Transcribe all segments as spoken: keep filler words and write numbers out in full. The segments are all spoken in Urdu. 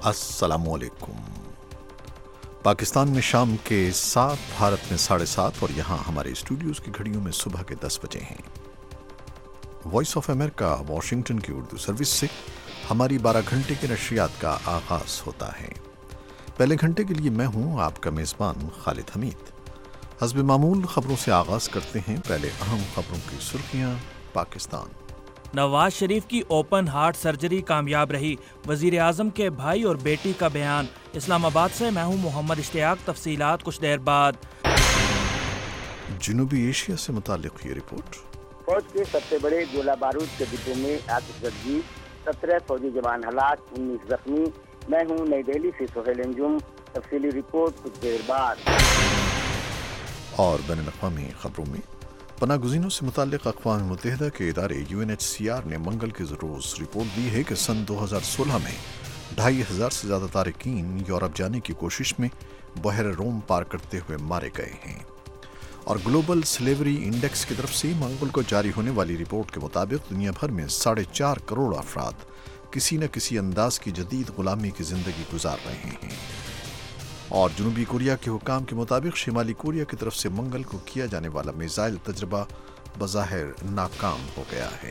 السلام علیکم۔ پاکستان میں شام کے سات، بھارت میں ساڑھے سات اور یہاں ہمارے اسٹوڈیوز کی گھڑیوں میں صبح کے دس بجے ہیں۔ وائس آف امریکہ واشنگٹن کی اردو سروس سے ہماری بارہ گھنٹے کے نشریات کا آغاز ہوتا ہے۔ پہلے گھنٹے کے لیے میں ہوں آپ کا میزبان خالد حمید۔ حسب معمول خبروں سے آغاز کرتے ہیں۔ پہلے اہم خبروں کی سرخیاں۔ پاکستان، نواز شریف کی اوپن ہارٹ سرجری کامیاب رہی، وزیر اعظم کے بھائی اور بیٹی کا بیان۔ اسلام آباد سے میں ہوں محمد اشتیاق، تفصیلات کچھ دیر بعد۔ جنوبی ایشیا سے متعلق یہ رپورٹ۔ فوج کے سب سے بڑے گولہ بارود کے ڈپو میں آتش زدگی، سترہ فوجی جوان ہلاک، انیس زخمی۔ میں ہوں نئی دہلی سے سہیل انجم، تفصیلی رپورٹ کچھ دیر بعد۔ اور بین الاقوامی خبروں میں پناہ گزینوں سے متعلق اقوام متحدہ کے ادارے U N H C R نے منگل کے روز رپورٹ دی ہے کہ سن دو ہزار سولہ میں ڈھائی ہزار سے زیادہ تارکین یورپ جانے کی کوشش میں بحر روم پار کرتے ہوئے مارے گئے ہیں۔ اور گلوبل سلیوری انڈیکس کی طرف سے منگل کو جاری ہونے والی رپورٹ کے مطابق دنیا بھر میں ساڑھے چار کروڑ افراد کسی نہ کسی انداز کی جدید غلامی کی زندگی گزار رہے ہیں۔ اور جنوبی کوریا کے حکام کے مطابق شمالی کوریا کی طرف سے منگل کو کیا جانے والا میزائل تجربہ بظاہر ناکام ہو گیا ہے۔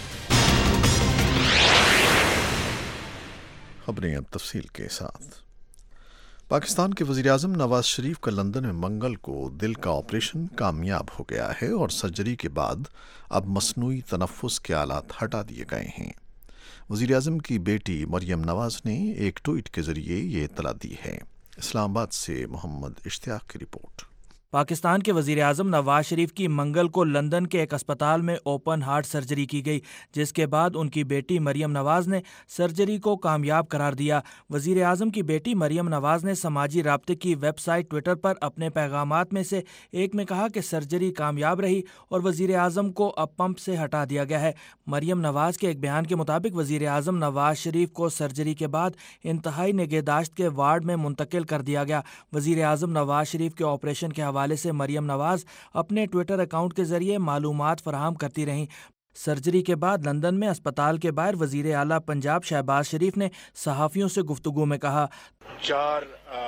خبریں اب تفصیل کے ساتھ۔ پاکستان کے وزیر اعظم نواز شریف کا لندن میں منگل کو دل کا آپریشن کامیاب ہو گیا ہے اور سرجری کے بعد اب مصنوعی تنفس کے آلات ہٹا دیے گئے ہیں۔ وزیر اعظم کی بیٹی مریم نواز نے ایک ٹویٹ کے ذریعے یہ اطلاع دی ہے۔ اسلام آباد سے محمد اشتیاق کی رپورٹ۔ پاکستان کے وزیر اعظم نواز شریف کی منگل کو لندن کے ایک اسپتال میں اوپن ہارٹ سرجری کی گئی، جس کے بعد ان کی بیٹی مریم نواز نے سرجری کو کامیاب قرار دیا۔ وزیر اعظم کی بیٹی مریم نواز نے سماجی رابطے کی ویب سائٹ ٹویٹر پر اپنے پیغامات میں سے ایک میں کہا کہ سرجری کامیاب رہی اور وزیر اعظم کو اب پمپ سے ہٹا دیا گیا ہے۔ مریم نواز کے ایک بیان کے مطابق وزیر اعظم نواز شریف کو سرجری کے بعد انتہائی نگہداشت کے وارڈ میں منتقل کر دیا گیا۔ وزیر اعظم نواز شریف کے آپریشن کے حوالے سے مریم نواز اپنے ٹویٹر اکاؤنٹ کے ذریعے معلومات فراہم کرتی رہیں۔ سرجری کے بعد لندن میں اسپتال کے باہر وزیر اعلیٰ پنجاب شہباز شریف نے صحافیوں سے گفتگو میں کہا، چار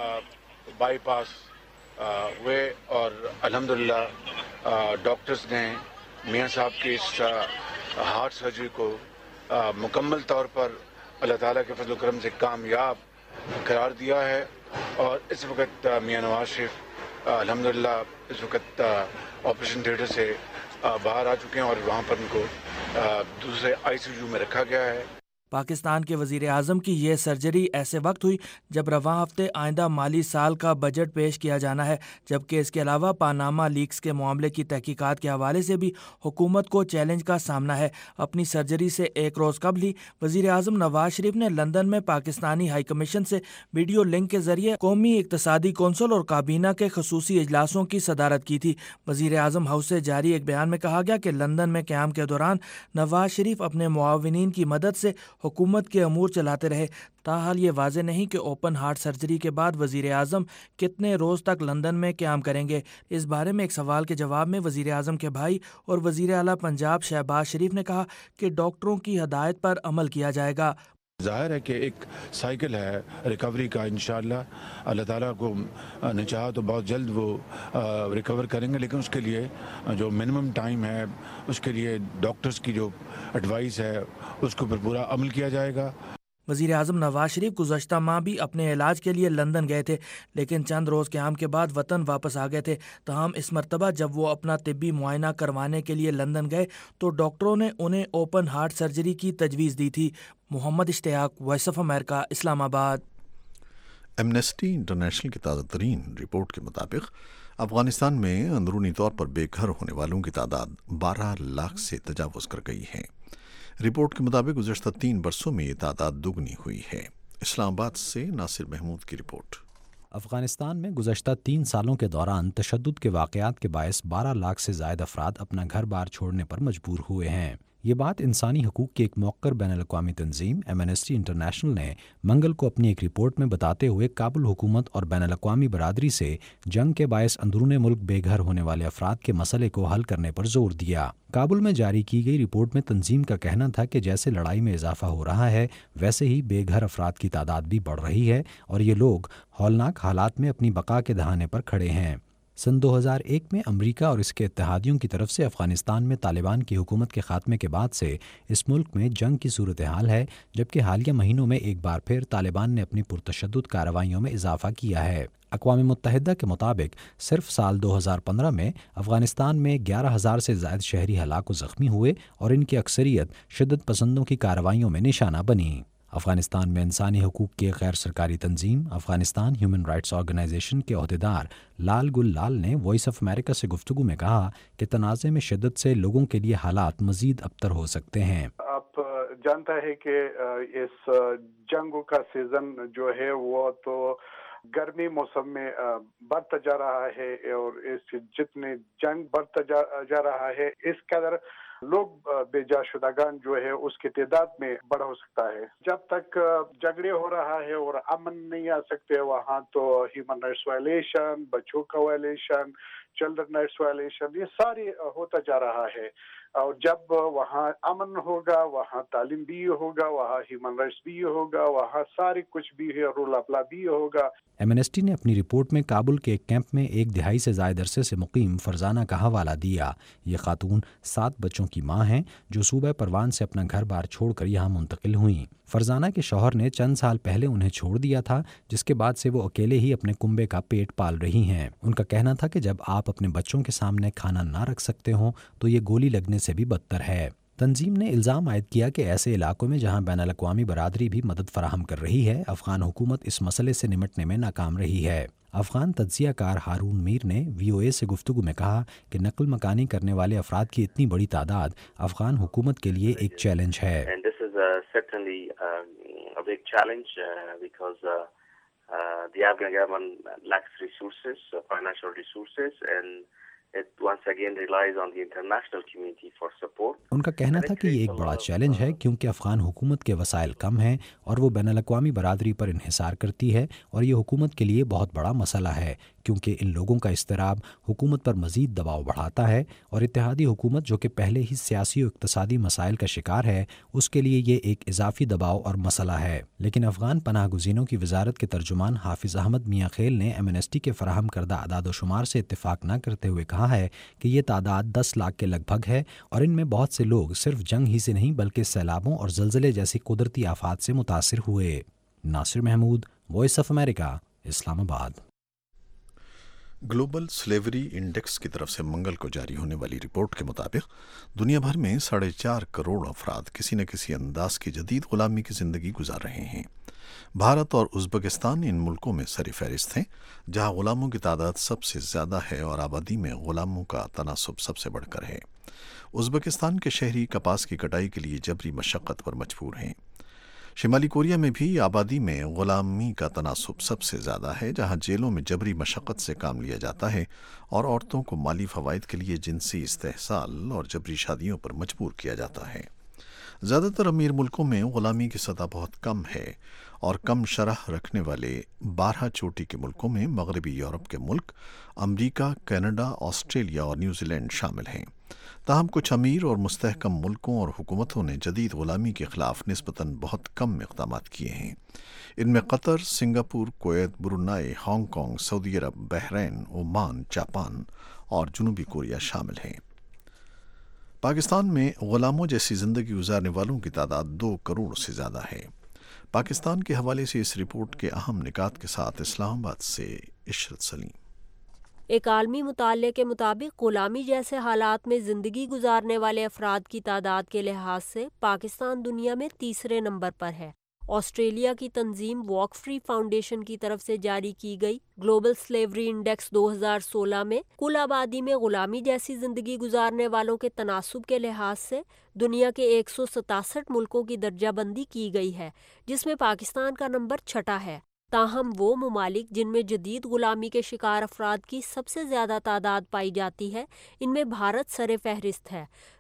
بائی پاس ہوئے اور الحمدللہ ڈاکٹرز نے میاں صاحب کی اس ہارٹ سرجری کو مکمل طور پر اللہ تعالیٰ کے فضل و کرم سے کامیاب قرار دیا ہے، اور اس وقت میاں نواز شریف الحمدللہ اس وقت آپریشن تھیٹر سے باہر آ چکے ہیں اور وہاں پر ان کو دوسرے آئی سی یو میں رکھا گیا ہے۔ پاکستان کے وزیر اعظم کی یہ سرجری ایسے وقت ہوئی جب رواں ہفتے آئندہ مالی سال کا بجٹ پیش کیا جانا ہے، جبکہ اس کے علاوہ پاناما لیکس کے معاملے کی تحقیقات کے حوالے سے بھی حکومت کو چیلنج کا سامنا ہے۔ اپنی سرجری سے ایک روز قبل ہی وزیر اعظم نواز شریف نے لندن میں پاکستانی ہائی کمیشن سے ویڈیو لنک کے ذریعے قومی اقتصادی کونسل اور کابینہ کے خصوصی اجلاسوں کی صدارت کی تھی۔ وزیر اعظم ہاؤس سے جاری ایک بیان میں کہا گیا کہ لندن میں قیام کے دوران نواز شریف اپنے معاونین کی مدد سے حکومت کے امور چلاتے رہے۔ تاحال یہ واضح نہیں کہ اوپن ہارٹ سرجری کے بعد وزیر اعظم کتنے روز تک لندن میں قیام کریں گے۔ اس بارے میں ایک سوال کے جواب میں وزیر اعظم کے بھائی اور وزیر اعلیٰ پنجاب شہباز شریف نے کہا کہ ڈاکٹروں کی ہدایت پر عمل کیا جائے گا۔ ظاہر ہے کہ ایک سائیکل ہے ریکوری کا، انشاءاللہ اللہ تعالیٰ کو نے چاہا تو بہت جلد وہ ریکور کریں گے، لیکن اس کے لیے جو منیمم ٹائم ہے اس کے لیے ڈاکٹرز کی جو ایڈوائس ہے اس کو پر پورا عمل کیا جائے گا۔ وزیر اعظم نواز شریف گزشتہ ماہ بھی اپنے علاج کے لیے لندن گئے تھے، لیکن چند روز قیام کے بعد وطن واپس آ گئے تھے۔ تاہم اس مرتبہ جب وہ اپنا طبی معائنہ کروانے کے لیے لندن گئے تو ڈاکٹروں نے انہیں اوپن ہارٹ سرجری کی تجویز دی تھی۔ محمد اشتیاق، وائس آف امریکہ، اسلام آباد۔ ایمنسٹی انٹرنیشنل کی تازہ ترین رپورٹ کے مطابق افغانستان میں اندرونی طور پر بے گھر ہونے والوں کی تعداد بارہ لاکھ سے تجاوز کر گئی ہے۔ رپورٹ کے مطابق گزشتہ تین برسوں میں یہ تعداد دگنی ہوئی ہے۔ اسلام آباد سے ناصر محمود کی رپورٹ۔ افغانستان میں گزشتہ تین سالوں کے دوران تشدد کے واقعات کے باعث بارہ لاکھ سے زائد افراد اپنا گھر بار چھوڑنے پر مجبور ہوئے ہیں۔ یہ بات انسانی حقوق کی ایک موقر بین الاقوامی تنظیم ایمنسٹی انٹرنیشنل نے منگل کو اپنی ایک رپورٹ میں بتاتے ہوئے کابل حکومت اور بین الاقوامی برادری سے جنگ کے باعث اندرون ملک بے گھر ہونے والے افراد کے مسئلے کو حل کرنے پر زور دیا۔ کابل میں جاری کی گئی رپورٹ میں تنظیم کا کہنا تھا کہ جیسے لڑائی میں اضافہ ہو رہا ہے ویسے ہی بے گھر افراد کی تعداد بھی بڑھ رہی ہے اور یہ لوگ ہولناک حالات میں اپنی بقا کے دہانے پر کھڑے ہیں۔ سن دو ہزار ایک میں امریکہ اور اس کے اتحادیوں کی طرف سے افغانستان میں طالبان کی حکومت کے خاتمے کے بعد سے اس ملک میں جنگ کی صورتحال ہے، جبکہ حالیہ مہینوں میں ایک بار پھر طالبان نے اپنی پرتشدد کارروائیوں میں اضافہ کیا ہے۔ اقوام متحدہ کے مطابق صرف سال دو ہزار پندرہ میں افغانستان میں گیارہ ہزار سے زائد شہری ہلاک و زخمی ہوئے اور ان کی اکثریت شدت پسندوں کی کارروائیوں میں نشانہ بنی۔ افغانستان میں انسانی حقوق کی غیر سرکاری تنظیم افغانستان ہیومن رائٹس آرگنائزیشن کے عہدیدار لال گل لال نے وائس آف امریکہ سے گفتگو میں کہا کہ تنازع میں شدت سے لوگوں کے لیے حالات مزید ابتر ہو سکتے ہیں۔ آپ جانتا ہے کہ اس جنگوں کا سیزن جو ہے وہ تو گرمی موسم میں بڑھتا جا رہا ہے اور اس جتنے جنگ بڑھتا جا رہا ہے اس قدر لوگ بے جا شدگان جو ہے اس کی تعداد میں بڑھ ہو سکتا ہے۔ جب تک جھگڑے ہو رہا ہے اور امن نہیں آ سکتے وہاں تو ہیومن رائٹس وائلیشن، بچوں کا وائلیشن، چلڈرن رائٹس وائلیشن، یہ ساری ہوتا جا رہا ہے۔ اور جب وہاں امن ہوگا وہاں تعلیم بھی ہوگا، وہاں ہیومن رائٹس بھی ہوگا، وہاں ساری کچھ بھی ہے، رول اپلا بھی ہوگا۔ ایمنسٹی نے اپنی رپورٹ میں کابل کے ایک کیمپ میں ایک دہائی سے زائد عرصے سے مقیم فرزانہ کا حوالہ دیا۔ یہ خاتون سات بچوں کی ماں ہیں جو صوبہ پروان سے اپنا گھر بار چھوڑ کر یہاں منتقل ہوئیں۔ فرزانہ کے شوہر نے چند سال پہلے انہیں چھوڑ دیا تھا، جس کے بعد سے وہ اکیلے ہی اپنے کنبے کا پیٹ پال رہی ہیں۔ ان کا کہنا تھا کہ جب آپ اپنے بچوں کے سامنے کھانا نہ رکھ سکتے ہوں تو یہ گولی لگنے سے بھی بدتر ہے۔ تنظیم نے الزام عائد کیا کہ ایسے علاقوں میں جہاں بین الاقوامی برادری بھی مدد فراہم کر رہی ہے، افغان حکومت اس مسئلے سے نمٹنے میں ناکام رہی ہے۔ افغان تجزیہ کار ہارون میر نے وی او اے سے گفتگو میں کہا کہ نقل مکانی کرنے والے افراد کی اتنی بڑی تعداد افغان حکومت کے لیے ایک چیلنج ہے۔ ان کا کہنا تھا کہ یہ ایک بڑا چیلنج ہے کیونکہ افغان حکومت کے وسائل کم ہیں اور وہ بین الاقوامی برادری پر انحصار کرتی ہے، اور یہ حکومت کے لیے بہت بڑا مسئلہ ہے کیونکہ ان لوگوں کا اضطراب حکومت پر مزید دباؤ بڑھاتا ہے، اور اتحادی حکومت جو کہ پہلے ہی سیاسی و اقتصادی مسائل کا شکار ہے اس کے لیے یہ ایک اضافی دباؤ اور مسئلہ ہے۔ لیکن افغان پناہ گزینوں کی وزارت کے ترجمان حافظ احمد میاں خیل نے ایمنسٹی کے فراہم کردہ اعداد و شمار سے اتفاق نہ کرتے ہوئے کہا ہے کہ یہ تعداد دس لاکھ کے لگ بھگ ہے، اور ان میں بہت سے لوگ صرف جنگ ہی سے نہیں بلکہ سیلابوں اور زلزلے جیسی قدرتی آفات سے متاثر ہوئے۔ Nasir Mahmood, voice of America, Islamabad. Global slavery index کی طرف سے منگل کو جاری ہونے والی رپورٹ کے مطابق دنیا بھر میں ساڑھے چار کروڑ افراد کسی نہ کسی انداز کی جدید غلامی کی زندگی گزار رہے ہیں۔ بھارت اور ازبکستان ان ملکوں میں سر فہرست ہیں جہاں غلاموں کی تعداد سب سے زیادہ ہے اور آبادی میں غلاموں کا تناسب سب سے بڑھ کر ہے۔ ازبکستان کے شہری کپاس کی کٹائی کے لیے جبری مشقت پر مجبور ہیں۔ شمالی کوریا میں بھی آبادی میں غلامی کا تناسب سب سے زیادہ ہے، جہاں جیلوں میں جبری مشقت سے کام لیا جاتا ہے اور عورتوں کو مالی فوائد کے لیے جنسی استحصال اور جبری شادیوں پر مجبور کیا جاتا ہے۔ زیادہ تر امیر ملکوں میں غلامی کی سطح بہت کم ہے اور کم شرح رکھنے والے بارہ چوٹی کے ملکوں میں مغربی یورپ کے ملک امریکہ، کینیڈا، آسٹریلیا اور نیوزی لینڈ شامل ہیں۔ تاہم کچھ امیر اور مستحکم ملکوں اور حکومتوں نے جدید غلامی کے خلاف نسبتاً بہت کم اقدامات کیے ہیں۔ ان میں Qatar, Singapore, Kuwait, Brunei, Hong Kong, Saudi Arab, Bahrain, Oman, Japan اور جنوبی کوریا شامل ہیں۔ پاکستان میں غلاموں جیسی زندگی گزارنے والوں کی تعداد دو کروڑ سے زیادہ ہے۔ پاکستان کے حوالے سے اس رپورٹ کے اہم نکات کے ساتھ اسلام آباد سے عشرت سلیم۔ ایک عالمی مطالعے کے مطابق غلامی جیسے حالات میں زندگی گزارنے والے افراد کی تعداد کے لحاظ سے پاکستان دنیا میں تیسرے نمبر پر ہے۔ آسٹریلیا کی تنظیم واک فری فاؤنڈیشن کی طرف سے جاری کی گئی گلوبل سلیوری انڈیکس دو ہزار سولہ میں کل آبادی میں غلامی جیسی زندگی گزارنے والوں کے تناسب کے لحاظ سے دنیا کے ایک سو ستاسٹھ ملکوں کی درجہ بندی کی گئی ہے، جس میں پاکستان کا نمبر چھٹا ہے۔ تاہم وہ ممالک جن میں جدید غلامی کے شکار افراد کی سب سے زیادہ تعداد پائی جاتی ہے، ان میں بھارت سر فہرست ہے۔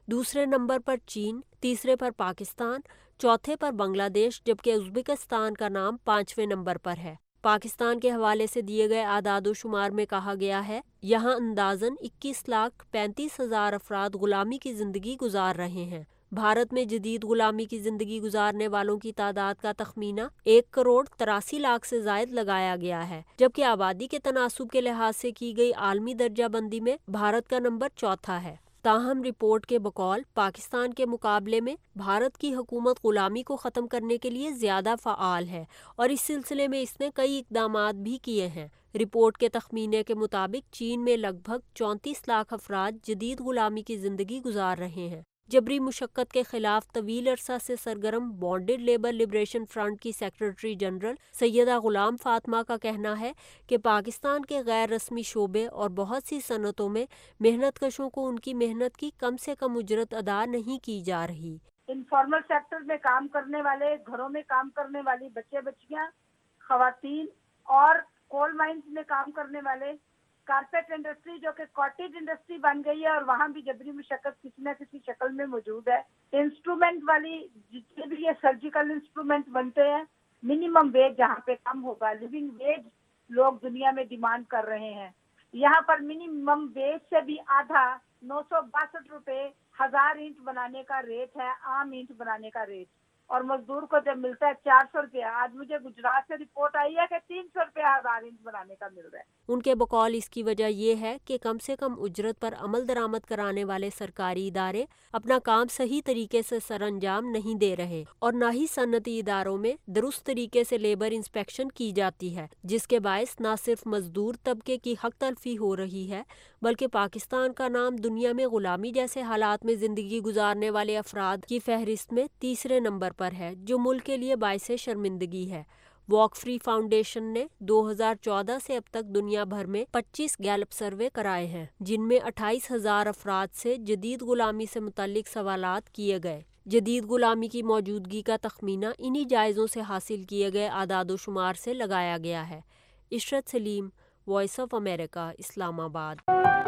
دوسرے نمبر پر چین، تیسرے پر پاکستان، چوتھے پر بنگلہ دیش، جبکہ ازبکستان کا نام پانچویں نمبر پر ہے۔ پاکستان کے حوالے سے دیے گئے اعداد و شمار میں کہا گیا ہے یہاں اندازاً اکیس لاکھ پینتیس ہزار افراد غلامی کی زندگی گزار رہے ہیں۔ بھارت میں جدید غلامی کی زندگی گزارنے والوں کی تعداد کا تخمینہ ایک کروڑ تراسی لاکھ سے زائد لگایا گیا ہے، جبکہ آبادی کے تناسب کے لحاظ سے کی گئی عالمی درجہ بندی میں بھارت کا نمبر چوتھا ہے۔ تاہم رپورٹ کے بقول پاکستان کے مقابلے میں بھارت کی حکومت غلامی کو ختم کرنے کے لیے زیادہ فعال ہے اور اس سلسلے میں اس نے کئی اقدامات بھی کیے ہیں۔ رپورٹ کے تخمینے کے مطابق چین میں لگ بھگ چونتیس لاکھ افراد جدید غلامی کی زندگی گزار رہے ہیں۔ جبری مشقت کے خلاف طویل عرصہ سے سرگرم بانڈڈ لیبر لبریشن فرنٹ کی سیکرٹری جنرل سیدہ غلام فاطمہ کا کہنا ہے کہ پاکستان کے غیر رسمی شعبے اور بہت سی صنعتوں میں محنت کشوں کو ان کی محنت کی کم سے کم اجرت ادا نہیں کی جا رہی۔ انفارمل سیکٹر میں کام کرنے والے، گھروں میں کام کرنے والی بچے بچیاں، خواتین اور کول مائنز میں کام کرنے والے، کارپیٹ انڈسٹری جو کہ کاٹیج انڈسٹری بن گئی ہے اور وہاں بھی جبری مشقت کسی نہ کسی شکل میں موجود ہے۔ انسٹرومنٹ والی جتنے بھی یہ سرجیکل انسٹرومنٹ بنتے ہیں، منیمم ویج جہاں پہ کم ہوگا، لیونگ ویج لوگ دنیا میں ڈیمانڈ کر رہے ہیں۔ یہاں پر منیمم ویج سے بھی آدھا نو سو باسٹھ روپے ہزار اینٹ بنانے کا ریٹ ہے، عام اینٹ بنانے کا ریٹ، اور مزدور کو جب ملتا ہے چار سو روپیہ۔ آج مجھے گجرات سے رپورٹ آئی ہے کہ تین سو روپیہ ہزار اینٹ بنانے کا مل رہا ہے۔ ان کے بقول اس کی وجہ یہ ہے کہ کم سے کم اجرت پر عمل درآمد کرانے والے سرکاری ادارے اپنا کام صحیح طریقے سے سر انجام نہیں دے رہے اور نہ ہی صنعتی اداروں میں درست طریقے سے لیبر انسپیکشن کی جاتی ہے، جس کے باعث نہ صرف مزدور طبقے کی حق تلفی ہو رہی ہے بلکہ پاکستان کا نام دنیا میں غلامی جیسے حالات میں زندگی گزارنے والے افراد کی فہرست میں تیسرے نمبر پر ہے، جو ملک کے لیے باعث شرمندگی ہے۔ واک فری فاؤنڈیشن نے دو ہزار چودہ سے اب تک دنیا بھر میں پچیس گیلپ سروے کرائے ہیں، جن میں اٹھائیس ہزار افراد سے جدید غلامی سے متعلق سوالات کیے گئے۔ جدید غلامی کی موجودگی کا تخمینہ انہی جائزوں سے حاصل کیے گئے اعداد و شمار سے لگایا گیا ہے۔ عشرت سلیم، وائس آف امریکہ، اسلام آباد۔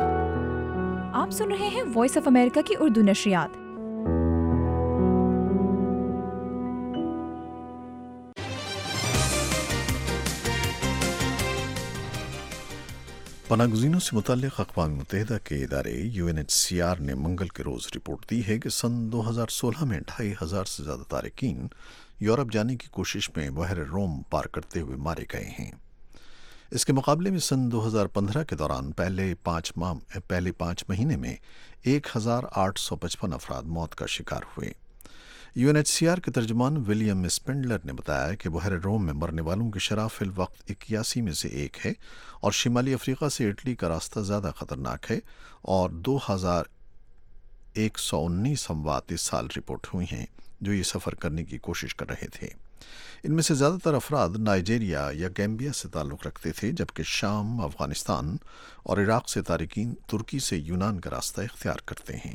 آپ سن رہے ہیں وائس آف امریکہ کی اردو نشریات۔ پناہ گزینوں سے متعلق اقوام متحدہ کے ادارے U N H C R نے منگل کے روز رپورٹ دی ہے کہ سن دو ہزار سولہ میں ڈھائی ہزار سے زیادہ تارکین یورپ جانے کی کوشش میں بحر روم پار کرتے ہوئے مارے گئے ہیں۔ اس کے مقابلے میں سن دو ہزار پندرہ کے دوران پہلے پانچ ماہ پہلے پانچ مہینے میں ایک ہزار آٹھ سو پچپن افراد موت کا شکار ہوئے۔ U N H C R کے ترجمان ولیم اسپینڈلر نے بتایا کہ بحر روم میں مرنے والوں کی شرح فی الوقت اکیاسی میں سے ایک ہے اور شمالی افریقہ سے اٹلی کا راستہ زیادہ خطرناک ہے، اور دو ہزار ایک سو انیس اموات اس سال رپورٹ ہوئی ہیں جو یہ سفر کرنے کی کوشش کر رہے تھے۔ ان میں سے زیادہ تر افراد نائجیریا یا گیمبیا سے تعلق رکھتے تھے، جبکہ شام، افغانستان اور عراق سے تارکین ترکی سے یونان کا راستہ اختیار کرتے ہیں۔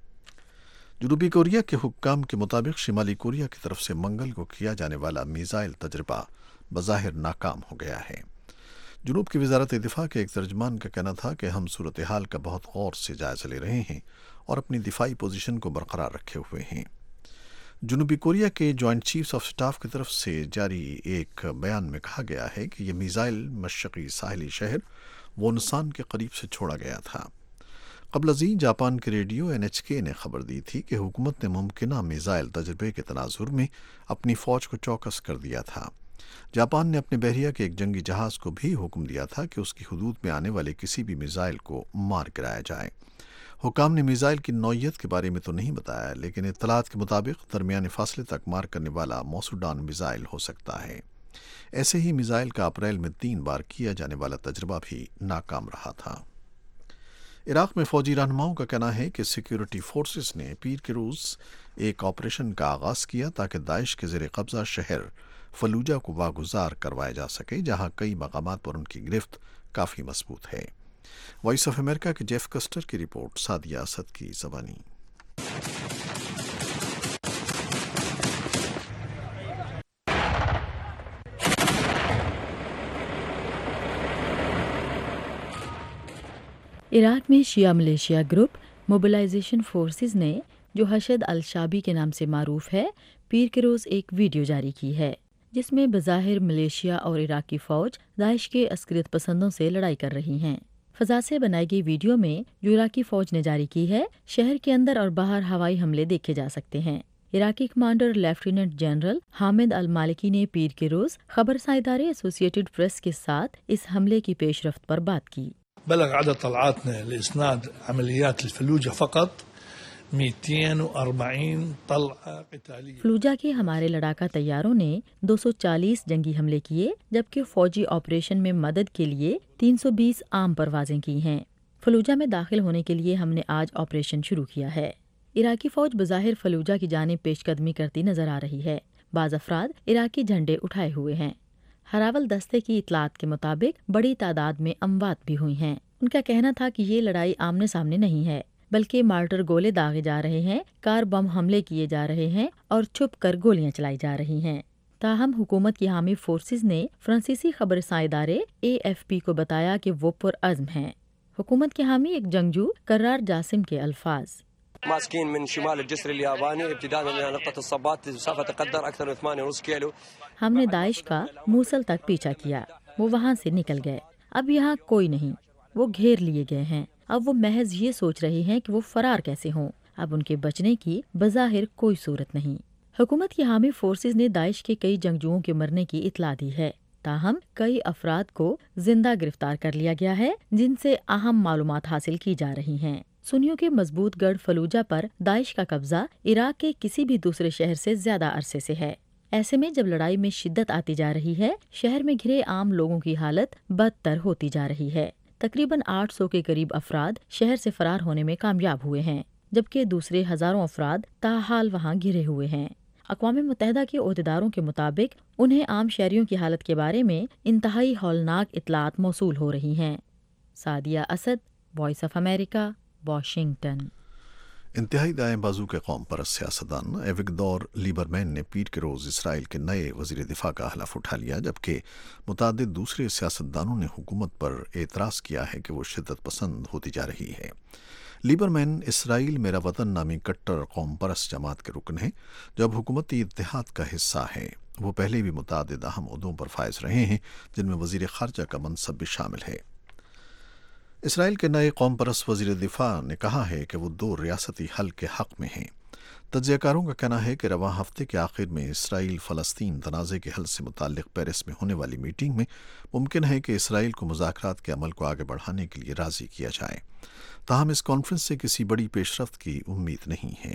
جنوبی کوریا کے حکام کے مطابق شمالی کوریا کی طرف سے منگل کو کیا جانے والا میزائل تجربہ بظاہر ناکام ہو گیا ہے۔ جنوب کی وزارت دفاع کے ایک ترجمان کا کہنا تھا کہ ہم صورتحال کا بہت غور سے جائزہ لے رہے ہیں اور اپنی دفاعی پوزیشن کو برقرار رکھے ہوئے ہیں۔ جنوبی کوریا کے جوائنٹ چیفز آف سٹاف کی طرف سے جاری ایک بیان میں کہا گیا ہے کہ یہ میزائل مشرقی ساحلی شہر وونسان کے قریب سے چھوڑا گیا تھا۔ قبل ازیں جاپان کے ریڈیو این ایچ کے نے خبر دی تھی کہ حکومت نے ممکنہ میزائل تجربے کے تناظر میں اپنی فوج کو چوکس کر دیا تھا۔ جاپان نے اپنے بحریہ کے ایک جنگی جہاز کو بھی حکم دیا تھا کہ اس کی حدود میں آنے والے کسی بھی میزائل کو مار گرایا جائے۔ حکام نے میزائل کی نوعیت کے بارے میں تو نہیں بتایا، لیکن اطلاعات کے مطابق درمیانے فاصلے تک مار کرنے والا موسوڈان میزائل ہو سکتا ہے۔ ایسے ہی میزائل کا اپریل میں تین بار کیا جانے والا تجربہ بھی ناکام رہا تھا۔ عراق میں فوجی رہنماؤں کا کہنا ہے کہ سیکیورٹی فورسز نے پیر کے روز ایک آپریشن کا آغاز کیا تاکہ داعش کے زیر قبضہ شہر فلوجہ کو واگزار کروایا جا سکے، جہاں کئی مقامات پر ان کی گرفت کافی مضبوط ہے۔ وائس آف امریکہ کے جیف کسٹر کی رپورٹ، سعدیہ اسد کی زبانی۔ عراق میں شیعہ ملیشیا گروپ موبلائزیشن فورسز نے جو حشد الشابی کے نام سے معروف ہے پیر کے روز ایک ویڈیو جاری کی ہے جس میں بظاہر ملیشیا اور عراقی فوج داعش کے عسکریت پسندوں سے لڑائی کر رہی ہیں۔ فضا سے بنائی گئی ویڈیو میں جو عراقی فوج نے جاری کی ہے شہر کے اندر اور باہر ہوائی حملے دیکھے جا سکتے ہیں۔ عراقی commander lieutenant general Hamid al-Maliki نے پیر کے روز خبرساں ادارے ایسوسی ایٹڈ پریس کے ساتھ اس حملے کی پیش رفت پر بات کی۔ بلغ عدد طلعاتنا لإسناد عمليات الفلوجة فقط مئتين وأربعين طلعة قتالية۔ فلوجہ کے ہمارے لڑاکا طیاروں نے دو سو چالیس جنگی حملے کیے جبکہ فوجی آپریشن میں مدد کے لیے تین سو بیس عام پروازیں کی ہیں۔ فلوجہ میں داخل ہونے کے لیے ہم نے آج آپریشن شروع کیا ہے۔ عراقی فوج بظاہر فلوجہ کی جانب پیش قدمی کرتی نظر آ رہی ہے۔ بعض افراد عراقی جھنڈے اٹھائے ہوئے ہیں۔ ہراول دستے کی اطلاعات کے مطابق بڑی تعداد میں اموات بھی ہوئی ہیں۔ ان کا کہنا تھا کہ یہ لڑائی آمنے سامنے نہیں ہے بلکہ مارٹر گولے داغے جا رہے ہیں، کار بم حملے کیے جا رہے ہیں اور چھپ کر گولیاں چلائی جا رہی ہیں۔ تاہم حکومت کی حامی فورسز نے فرانسیسی خبرساں ادارے اے ایف پی کو بتایا کہ وہ پرعزم ہیں۔ حکومت کے حامی ایک جنگجو کرار جاسم کے الفاظ: ماسكين من شمال الجسر الياباني ابتداء من نقطة الصبات مسافة تقدر أكثر من ثمانية ونصف كيلو۔ ہم نے داعش کا موصل تک پیچھا کیا، وہ وہاں سے نکل گئے، اب یہاں کوئی نہیں، وہ گھیر لیے گئے ہیں، اب وہ محض یہ سوچ رہے ہیں کہ وہ فرار کیسے ہوں، اب ان کے بچنے کی بظاہر کوئی صورت نہیں۔ حکومت کی حامی فورسز نے داعش کے کئی جنگجوؤں کے مرنے کی اطلاع دی ہے، تاہم کئی افراد کو زندہ گرفتار کر لیا گیا ہے جن سے اہم معلومات حاصل کی جا رہی ہیں۔ سنیوں کے مضبوط گڑھ فلوجہ پر داعش کا قبضہ عراق کے کسی بھی دوسرے شہر سے زیادہ عرصے سے ہے۔ ایسے میں جب لڑائی میں شدت آتی جا رہی ہے، شہر میں گھرے عام لوگوں کی حالت بدتر ہوتی جا رہی ہے۔ تقریباً آٹھ سو کے قریب افراد شہر سے فرار ہونے میں کامیاب ہوئے ہیں جبکہ دوسرے ہزاروں افراد تاحال وہاں گھرے ہوئے ہیں۔ اقوام متحدہ کے عہدیداروں کے مطابق انہیں عام شہریوں کی حالت کے بارے میں انتہائی ہولناک اطلاعات موصول ہو رہی ہیں۔ Sadia Asad, voice of America, Washington. انتہائی دائیں بازو کے قوم پرست سیاستدان ایوگدور لیبرمین نے پیر کے روز اسرائیل کے نئے وزیر دفاع کا حلف اٹھا لیا جبکہ متعدد دوسرے سیاستدانوں نے حکومت پر اعتراض کیا ہے کہ وہ شدت پسند ہوتی جا رہی ہے۔ لیبرمین اسرائیل میرا وطن نامی کٹر قوم پرست جماعت کے رکن ہیں جب حکومتی اتحاد کا حصہ ہے۔ وہ پہلے بھی متعدد اہم عہدوں پر فائز رہے ہیں جن میں وزیر خارجہ کا منصب بھی شامل ہے۔ اسرائیل کے نئے قوم پرست وزیر دفاع نے کہا ہے کہ وہ دو ریاستی حل کے حق میں ہیں۔ تجزیہ کاروں کا کہنا ہے کہ رواں ہفتے کے آخر میں اسرائیل فلسطین تنازع کے حل سے متعلق پیرس میں ہونے والی میٹنگ میں ممکن ہے کہ اسرائیل کو مذاکرات کے عمل کو آگے بڑھانے کے لیے راضی کیا جائے، تاہم اس کانفرنس سے کسی بڑی پیش رفت کی امید نہیں ہے۔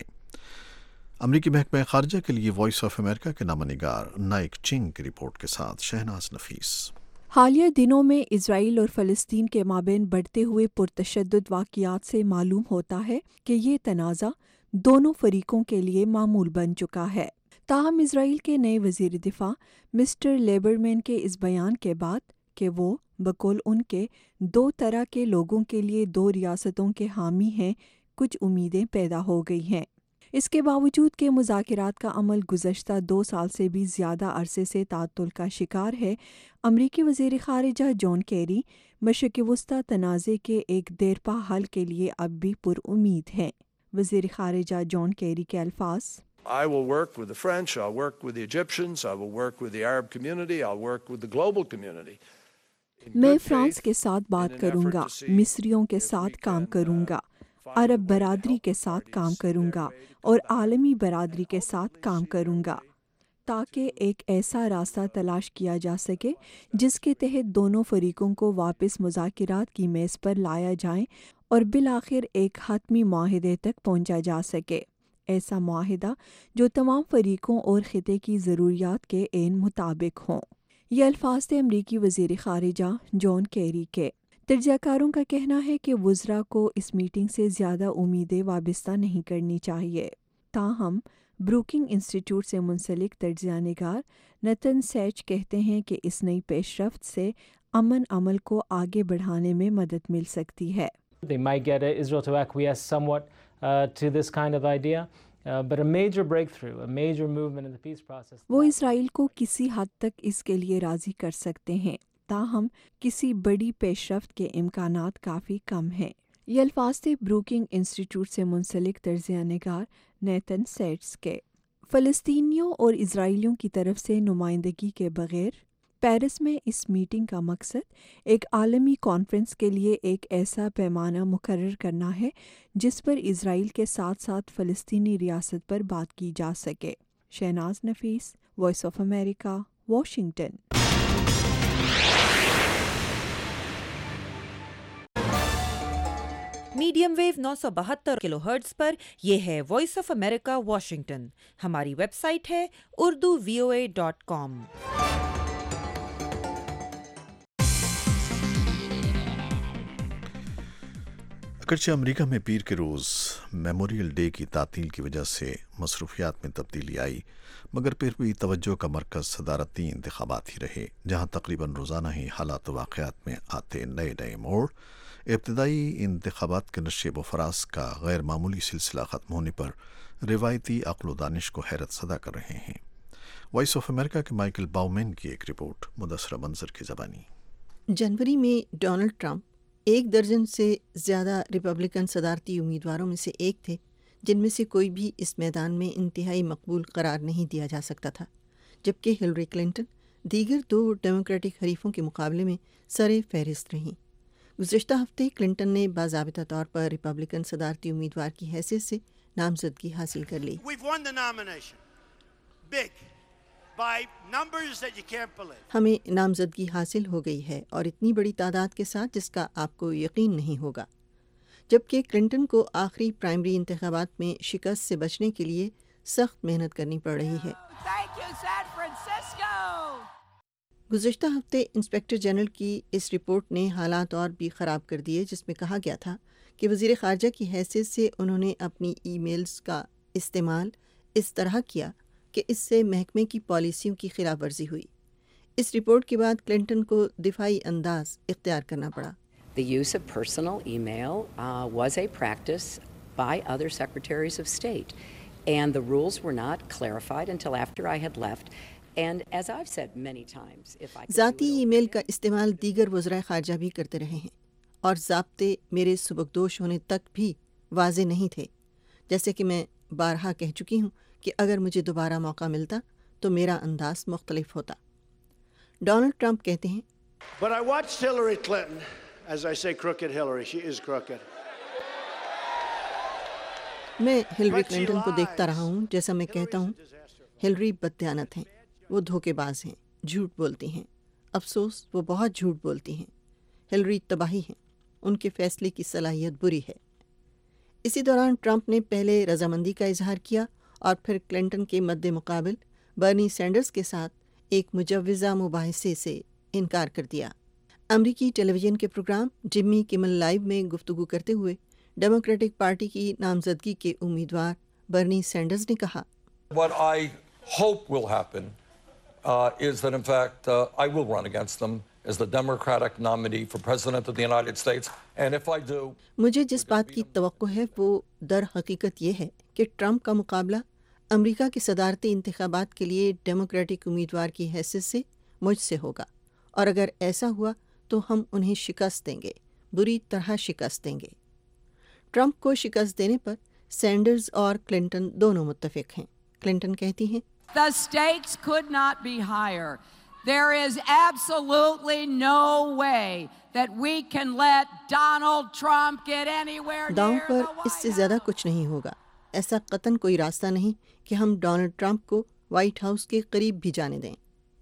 امریکی محکمہ خارجہ کے لیے وائس آف امریکہ کے نامہ نگار نائک چنگ کی رپورٹ کے ساتھ شہناز نفیس۔ حالیہ دنوں میں اسرائیل اور فلسطین کے مابین بڑھتے ہوئے پرتشدد واقعات سے معلوم ہوتا ہے کہ یہ تنازع دونوں فریقوں کے لیے معمول بن چکا ہے۔ تاہم اسرائیل کے نئے وزیر دفاع مسٹر لیبرمین کے اس بیان کے بعد کہ وہ بقول ان کے دو طرح کے لوگوں کے لیے دو ریاستوں کے حامی ہیں، کچھ امیدیں پیدا ہو گئی ہیں۔ اس کے باوجود کہ مذاکرات کا عمل گزشتہ دو سال سے بھی زیادہ عرصے سے تعطل کا شکار ہے، امریکی وزیر خارجہ جان کیری مشرق وسطی تنازع کے ایک دیرپا حل کے لیے اب بھی پر امید ہیں۔ وزیر خارجہ جان کیری کے الفاظ: I will work with the French, I'll work with the Egyptians, I will work with the Arab community, I'll work with the global community. میں فرانس کے ساتھ بات کروں گا، مصریوں کے ساتھ کام کروں گا، عرب برادری کے ساتھ کام کروں گا اور عالمی برادری کے ساتھ کام کروں گا تاکہ ایک ایسا راستہ تلاش کیا جا سکے جس کے تحت دونوں فریقوں کو واپس مذاکرات کی میز پر لایا جائے اور بالآخر ایک حتمی معاہدے تک پہنچا جا سکے، ایسا معاہدہ جو تمام فریقوں اور خطے کی ضروریات کے عین مطابق ہوں۔ یہ الفاظ تھے امریکی وزیر خارجہ جان کیری کے۔ تجزیہ کاروں کا کہنا ہے کہ وزراء کو اس میٹنگ سے زیادہ امیدیں وابستہ نہیں کرنی چاہیے، تاہم بروکنگ انسٹی ٹیوٹ سے منسلک تجزیہ نگار نتن سیچ کہتے ہیں کہ اس نئی پیش رفت سے امن عمل کو آگے بڑھانے میں مدد مل سکتی ہے۔ They might get Israel to acquiesce somewhat uh, to this kind of idea, uh, but a major breakthrough, a major movement in the peace process. وہ اسرائیل کو کسی حد تک اس کے لیے راضی کر سکتے ہیں، تاہم کسی بڑی پیش رفت کے امکانات کافی کم ہیں۔ یہ الفاظ تھے بروکنگ انسٹیٹیوٹ سے منسلک تجزیہ نگار نیتن سیٹس کے۔ فلسطینیوں اور اسرائیلیوں کی طرف سے نمائندگی کے بغیر پیرس میں اس میٹنگ کا مقصد ایک عالمی کانفرنس کے لیے ایک ایسا پیمانہ مقرر کرنا ہے جس پر اسرائیل کے ساتھ ساتھ فلسطینی ریاست پر بات کی جا سکے۔ Shahnaz Nafees, voice of America, Washington. Medium wave نو سو بہتر کلو ہرٹز پر یہ ہے وائس آف امریکہ واشنگٹن۔ ہماری ویب سائٹ ہے اردو وی او اے ڈاٹ کام۔ اگرچہ امریکہ میں پیر کے روز میموریل ڈے کی تعطیل کی وجہ سے مصروفیات میں تبدیلی آئی، مگر پھر بھی توجہ کا مرکز صدارتی انتخابات ہی رہے، جہاں تقریباً روزانہ ہی حالات و واقعات میں آتے نئے نئے موڑ۔ ابتدائی انتخابات کے نشیب و فراز کا غیر معمولی سلسلہ ختم ہونے پر روایتی عقل و دانش کو حیرت زدہ کر رہے ہیں۔ وائس آف امریکہ کے مائیکل باؤمین کی ایک رپورٹ، مدثرہ منظر کی زبانی۔ جنوری میں ڈونلڈ ٹرمپ ایک درجن سے زیادہ ریپبلکن صدارتی امیدواروں میں سے ایک تھے جن میں سے کوئی بھی اس میدان میں انتہائی مقبول قرار نہیں دیا جا سکتا تھا، جبکہ ہلری کلنٹن دیگر دو ڈیموکریٹک حریفوں کے مقابلے میں سر فہرست رہیں۔ گزشتہ ہفتے کلنٹن نے باضابطہ طور پر ریپبلکن صدارتی امیدوار کی حیثیت سے نامزدگی حاصل کر لی۔ ہمیں نامزدگی حاصل ہو گئی ہے اور اتنی بڑی تعداد کے ساتھ جس کا آپ کو یقین نہیں ہوگا، جبکہ کلنٹن کو آخری پرائمری انتخابات میں شکست سے بچنے کے لیے سخت محنت کرنی پڑ رہی ہے۔ گزشتہ ہفتے انسپیکٹر جنرل کی اس رپورٹ نے حالات اور بھی خراب کر دیے، جس میں کہا گیا تھا کہ وزیر خارجہ کی حیثیت سے انہوں نے اپنی ای میلز کا استعمال اس طرح کیا کہ اس سے محکمے کی پالیسیوں کی خلاف ورزی ہوئی۔ اس رپورٹ کے بعد کلنٹن کو دفاعی انداز اختیار کرنا پڑا۔ The use of personal email uh, was a practice by other secretaries of state, and the rules were not clarified until after I had left. And as I've said many times, if I ذاتی ای میل کا استعمال دیگر وزرائے خارجہ بھی کرتے رہے ہیں، اور ضابطے میرے سبکدوش ہونے تک بھی واضح نہیں تھے۔ جیسے کہ میں بارہا کہہ چکی ہوں کہ اگر مجھے دوبارہ موقع ملتا تو میرا انداز مختلف ہوتا۔ ڈونلڈ ٹرمپ کہتے ہیں But I watched Hillary Clinton, as I say crooked Hillary, she is crooked. میں ہلری کلنٹن کو دیکھتا رہا ہوں، جیسا میں کہتا ہوں ہلری بددیانت ہیں، وہ دھوکے باز ہیں، جھوٹ بولتی ہیں، افسوس وہ بہت جھوٹ بولتی ہیں۔ ہلری تباہی ہیں، ان کے فیصلے کی صلاحیت بری ہے۔ اسی دوران ٹرمپ نے پہلے رضامندی کا اظہار کیا اور پھر کلنٹن کے مد مقابل برنی سینڈرز کے ساتھ ایک مجوزہ مباحثے سے انکار کر دیا۔ امریکی ٹیلی ویژن کے پروگرام جمی کمل لائیو میں گفتگو کرتے ہوئے ڈیموکریٹک پارٹی کی نامزدگی کے امیدوار برنی سینڈرز نے کہا، What I hope will happen uh, is that in fact uh, I will run against them as the Democratic nominee for President of the United States, and if I do, مجھے جس بات کی توقع ہے وہ در حقیقت یہ ہے کہ ٹرمپ کا مقابلہ امریکہ کے صدارتی انتخابات کے لیے ڈیموکریٹک امیدوار کی حیثیت سے مجھ سے ہوگا، اور اگر ایسا ہوا تو ہم انہیں شکست دیں گے، بری طرح شکست دیں گے۔ ٹرمپ کو شکست دینے پر سینڈرز اور کلنٹن دونوں متفق ہیں۔ کلنٹن کہتی ہیں، The stakes could not be higher. There is absolutely no way that we can let Donald Trump get anywhere near داؤں the per White اس سے زیادہ کچھ نہیں ہوگا۔ ایسا قطعاً کوئی راستہ نہیں کہ ہم ڈونلڈ ٹرمپ کو وائٹ ہاؤس کے قریب بھی جانے دیں۔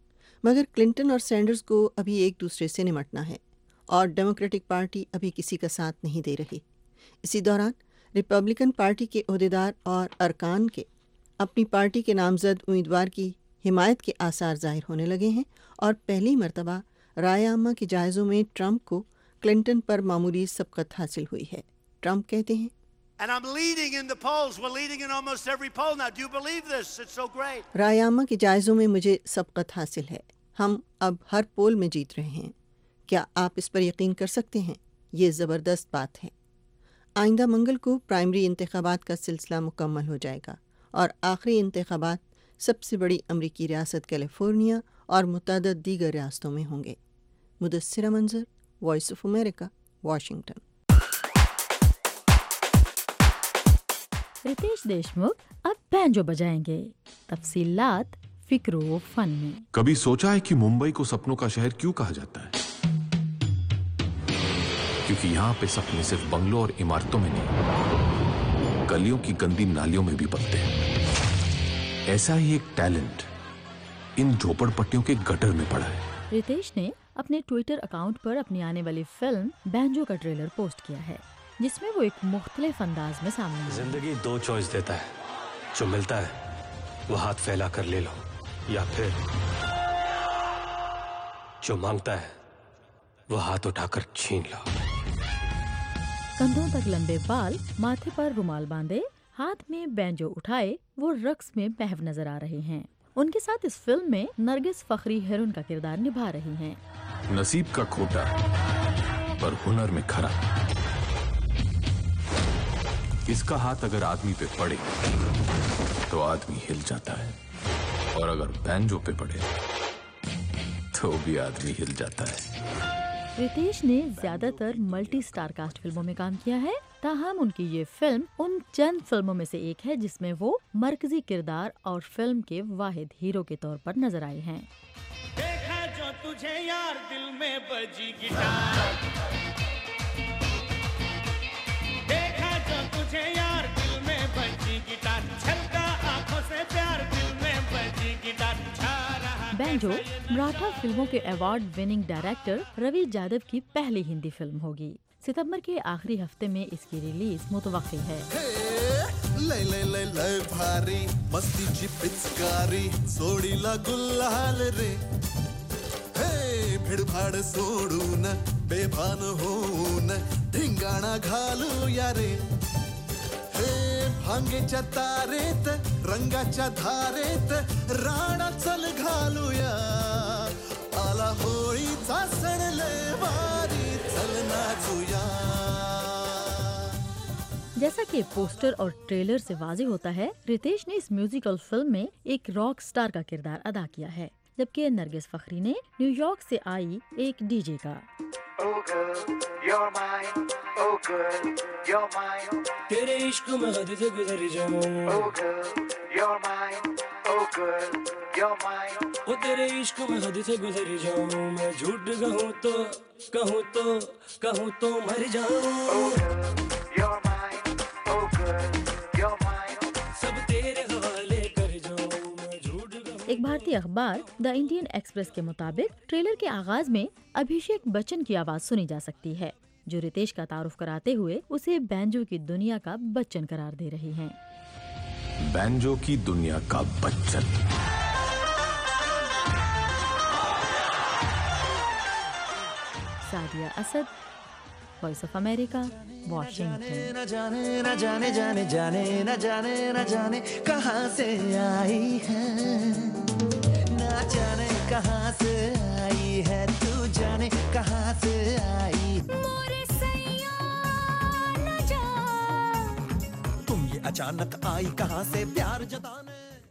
مگر کلنٹن اور سینڈرز کو ابھی ایک دوسرے سے نمٹنا ہے، اور ڈیموکریٹک پارٹی ابھی کسی کا ساتھ نہیں دے رہی۔ اسی دوران ریپبلکن پارٹی کے عہدیدار اور ارکان کے اپنی پارٹی کے نامزد امیدوار کی حمایت کے آثار ظاہر ہونے لگے ہیں، اور پہلی مرتبہ رائے عامہ کے جائزوں میں ٹرمپ کو کلنٹن پر معمولی سبقت حاصل ہوئی ہے۔ ٹرمپ کہتے ہیں، And I'm leading in the polls. We're leading in almost every poll now. Do you believe this? It's so great. رائے عامہ کے جائزوں میں مجھے سبقت حاصل ہے، ہم اب ہر پول میں جیت رہے ہیں۔ کیا آپ اس پر یقین کر سکتے ہیں؟ یہ زبردست بات ہے۔ آئندہ منگل کو پرائمری انتخابات کا سلسلہ مکمل ہو جائے گا، اور آخری انتخابات سب سے بڑی امریکی ریاست کیلیفورنیا اور متعدد دیگر ریاستوں میں ہوں گے۔ Mudassira Manzar, voice of America, Washington. Riteish Deshmukh अब बैंजो बजाएंगे। तफसीलात फिक्रो फन में। कभी सोचा है कि मुंबई को सपनों का शहर क्यों कहा जाता है? क्योंकि यहाँ पे सपने सिर्फ बंगलों और इमारतों में नहीं, गलियों की गंदी नालियों में भी पलते हैं। ऐसा ही एक टैलेंट इन झोपड़पट्टियों के गटर में पड़ा है। रितेश ने अपने ट्विटर अकाउंट पर अपनी आने वाली फिल्म बैंजो का ट्रेलर पोस्ट किया है, जिसमें वो एक मुख्तलिफ अंदाज में सामने आए। जिंदगी दो चॉइस देता है, जो मिलता है वो हाथ फैला कर ले लो, या फिर जो मांगता है वो हाथ उठाकर छीन लो। कंधों तक लंबे बाल, माथे पर रुमाल बांधे, हाथ में बैंजो उठाए वो रक्स में महव नजर आ रहे हैं। उनके साथ इस फिल्म में नरगिस फखरी हेरोइन का किरदार निभा रही हैं। नसीब का खोटा पर हुनर में खरा। इसका हाथ अगर आदमी पे पड़े तो आदमी हिल जाता है, और अगर बैंजो पे पड़े तो भी आदमी हिल जाता है। रितेश ने ज्यादातर मल्टी स्टार कास्ट फिल्मों में काम किया है, ताहम उनकी ये फिल्म उन चंद फिल्मों में से एक है जिसमें वो मरकजी किरदार और फिल्म के वाहिद हीरो के तौर पर नजर आए हैं। देखा जो तुझे यार दिल में बजी गिटार, देखा जो तुझे यार दिल में बजी गिटार, छलका आंखों से प्यार दिल में बजी गिटार। बैंजो मराठा फिल्मों के award winning director Ravi Yadav की पहली हिंदी फिल्म होगी। सितंबर के आखिरी हफ्ते में इसकी रिलीज मुतवक्की है। लय लय लय लय भारी मस्तीची पिचकारी सोडीला गुलाल रे, हे भिडभाड सोडून बेभान होऊन धिंगाणा घालूया रे, हे भांगेच्या तारेत रंगाच्या धारेत राणा चल घालूया, आला होळीचा सण लय भारी चल नाचूया। जैसा कि पोस्टर और ट्रेलर से वाज़ेह होता है, रितेश ने इस म्यूजिकल फिल्म में एक रॉक स्टार का किरदार अदा किया है, जबकि नरगिस फखरी ने न्यूयॉर्क से आई एक डीजे का। Oh girl, you're mine. Oh girl, you're mine. तेरे इश्क में हद से गुजर जाऊं। Oh girl, you're mine. Oh girl, you're mine. वो तेरे इश्क में हद से गुजर जाऊं, मैं झूठ कहूँ तो कहूँ तो कहूँ तो मर जाऊं। Oh girl, you're mine. Oh girl, you're mine. सब तेरे हवाले कर जाऊं, मैं झूठ कहूँ। एक भारतीय अखबार द इंडियन एक्सप्रेस के मुताबिक ट्रेलर के आगाज में अभिषेक बच्चन की आवाज सुनी जा सकती है, जो रितेश का तारुफ कराते हुए उसे बैंजो की दुनिया का बच्चन करार दे रही हैं। बैंजो की दुनिया का Bachchan. Sadia Asad, voice of America, Washington. न जाने न जाने जाने जाने न जाने न जाने कहाँ से आई है, न जाने कहाँ से आई है, तू जाने कहाँ से आई। मोरे सैया न जा, तुम ये अचानक आई कहाँ से प्यार जताने।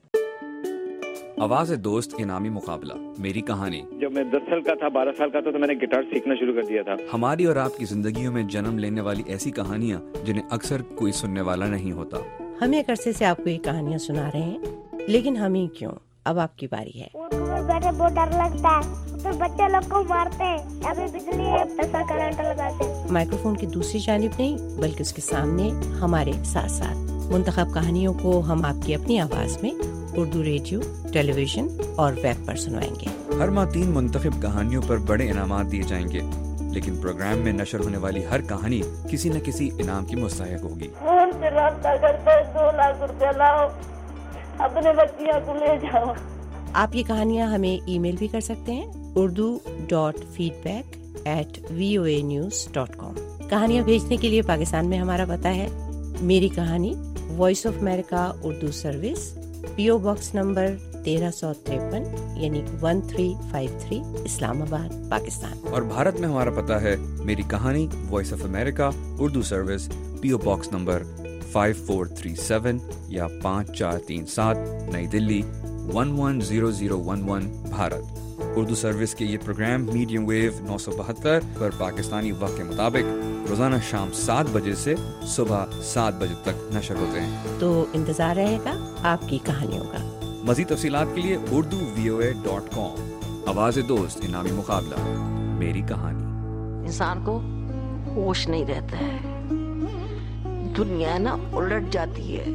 आवाज़ दोस्त इनामी मुकाबला, मेरी कहानी। जब मैं दस साल का था, बारह साल का था, तो मैंने गिटार सीखना शुरू कर दिया था। हमारी और आपकी जिंदगियों में जन्म लेने वाली ऐसी कहानियाँ जिन्हें अक्सर कोई सुनने वाला नहीं होता। हम एक अरसे से आपको ये कहानियाँ सुना रहे हैं, लेकिन हम ही क्यों, अब आपकी बारी है। बैठे बहुत डर लगता है, तो बच्चे लोग को मारते हैं, अभी बिजली है पैसा करंट लगाते हैं। माइक्रोफोन की दूसरी जानिब नहीं, बल्कि उसके सामने हमारे साथ साथ मुंतखब कहानियों को हम आपकी अपनी आवाज में उर्दू रेडियो, टेलीविजन और वेब पर सुनवाएंगे। हर माह तीन मुंतखब कहानियों पर बड़े इनामात दिए जाएंगे, लेकिन प्रोग्राम में नशर होने वाली हर कहानी किसी न किसी इनाम की मुस्तहिक होगी। फोन से राब्ता करते दो लाख रुपया लाओ, अपने बच्चियों को ले जाओ। आप ये कहानियाँ हमें ईमेल भी कर सकते हैं, Urdu dot feedback at V O A news dot com. कहानियाँ भेजने के लिए पाकिस्तान में हमारा पता है मेरी कहानी, voice of America Urdu service, P O box number तेरह सौ तिरपन यानी one three five three, Islamabad, Pakistan. और भारत में हमारा पता है मेरी कहानी, voice of America Urdu service, P O box number five four three seven या पाँच चार तीन सात, Nai Delhi one one zero zero one one, Bharat. Urdu service के ये प्रोग्राम मीडियम वेव नौ सौ बहत्तर पर पाकिस्तानी वक्त के मुताबिक रोजाना शाम सात बजे से सुबह सात बजे तक नशर होते हैं। तो इंतजार रहेगा आपकी कहानियों का। मज़ीद तफसीलात के लिए Urdu V O A dot com. आवाज़ दोस्त इनामी मुकाबला मेरी कहानी। इंसान को होश नहीं रहता है, दुनिया ना उलट जाती है।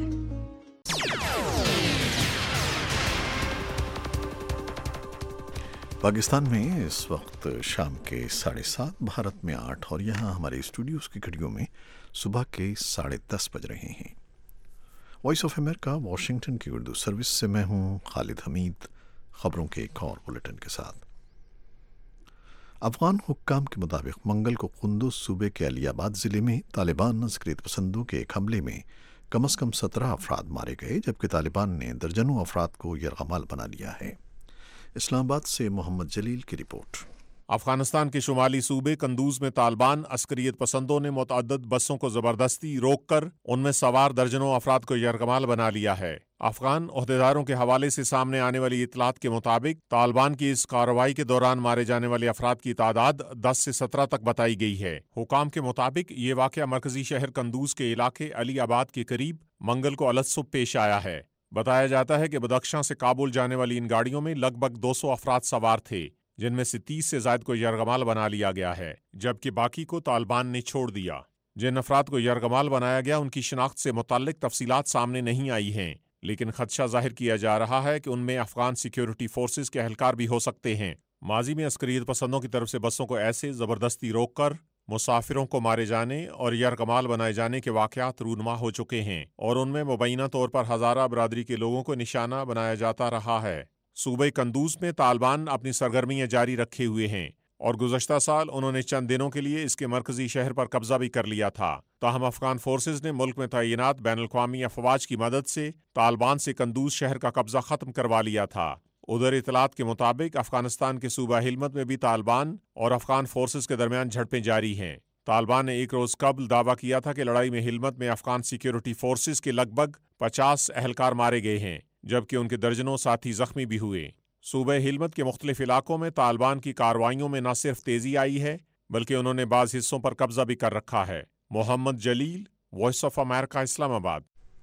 पाकिस्तान में इस वक्त शाम के साढ़े सात, भारत में आठ और यहाँ हमारे स्टूडियोज की घड़ियों में सुबह के साढ़े दस बज रहे हैं। वॉइस ऑफ अमेरिका वाशिंगटन की उर्दू सर्विस से मैं हूँ खालिद हमीद, खबरों के एक और बुलेटिन के साथ। अफगान हुक्काम के मुताबिक मंगल को कुंदुज सूबे के अलियाबाद ज़िले में तालिबान अज़करियत पसंदों के एक हमले में कम अज़ कम सत्रह अफराद मारे गए, जबकि तालिबान ने दर्जनों अफराद को यरगमाल बना लिया है। इस्लामाबाद से मोहम्मद जलील की रिपोर्ट। अफगानिस्तान के शुमाली सूबे कंदूज में तालिबान अस्करियत पसंदों ने मुतअद्दिद बसों को जबरदस्ती रोककर उनमें सवार दर्जनों अफराद को यरगमाल बना लिया है। अफगान ओहदेदारों के हवाले से सामने आने वाली इतलात के मुताबिक तालिबान की इस कार्रवाई के दौरान मारे जाने वाले अफराद की तादाद दस से सत्रह तक बताई गई है। हुकाम के मुताबिक ये वाक़या मरकजी शहर कंदूज के इलाके अली आबाद के करीब मंगल को अलग पेश आया है। बताया जाता है कि बदख्शां से काबुल जाने वाली इन गाड़ियों में लगभग दो सौ अफराद सवार थे, जिनमें से तीस से ज़ायद को यरगमाल बना लिया गया है, जबकि बाकी को तालिबान ने छोड़ दिया। जिन अफराद को यरगमाल बनाया गया उनकी शिनाख्त से मुताल्लिक तफसीलात सामने नहीं आई हैं, लेकिन खदशा जाहिर किया जा रहा है कि उनमें अफगान सिक्योरिटी फोर्सेज के एहलकार भी हो सकते हैं। माजी में अस्करियत पसंदों की तरफ से बसों को ऐसे ज़बरदस्ती रोककर मुसाफिरों को मारे जाने और यरगमाल बनाए जाने के वाक़यात रूनमा हो चुके हैं और उनमें मुबैना तौर पर हज़ारा बरादरी के लोगों को निशाना बनाया जाता रहा है। सूबे कंदूज में तालिबान अपनी सरगर्मियाँ जारी रखे हुए हैं और गुज़श्ता साल उन्होंने चंद दिनों के लिए इसके मरकजी शहर पर कब्जा भी कर लिया था। ताहम अफगान फोर्सेज ने मुल्क में तैनात बैनुल अक़वामी अफवाज की मदद से तालिबान से कंदूज शहर का कब्जा ख़त्म करवा लिया था। उधर इतलात के मुताबिक अफगानिस्तान के सूबा हिलमत में भी तालिबान और अफगान फोर्सेज के दरमियान झड़पें जारी हैं। तालिबान ने एक रोज़ कबल दावा किया था कि लड़ाई में हिलमत में अफगान सिक्योरिटी फोर्सेज के लगभग पचास अहलकार मारे गए हैं, जबकि उनके दर्जनों साथी जख्मी भी हुए। सूबे हिलमत के मुख्तलिफ इलाकों में तालिबान की कार्रवाइयों में न सिर्फ तेजी आई है, बल्कि उन्होंने बाज़ हिस्सों पर कब्जा भी कर रखा है। Mohammad Jaleel, voice of America, Islamabad.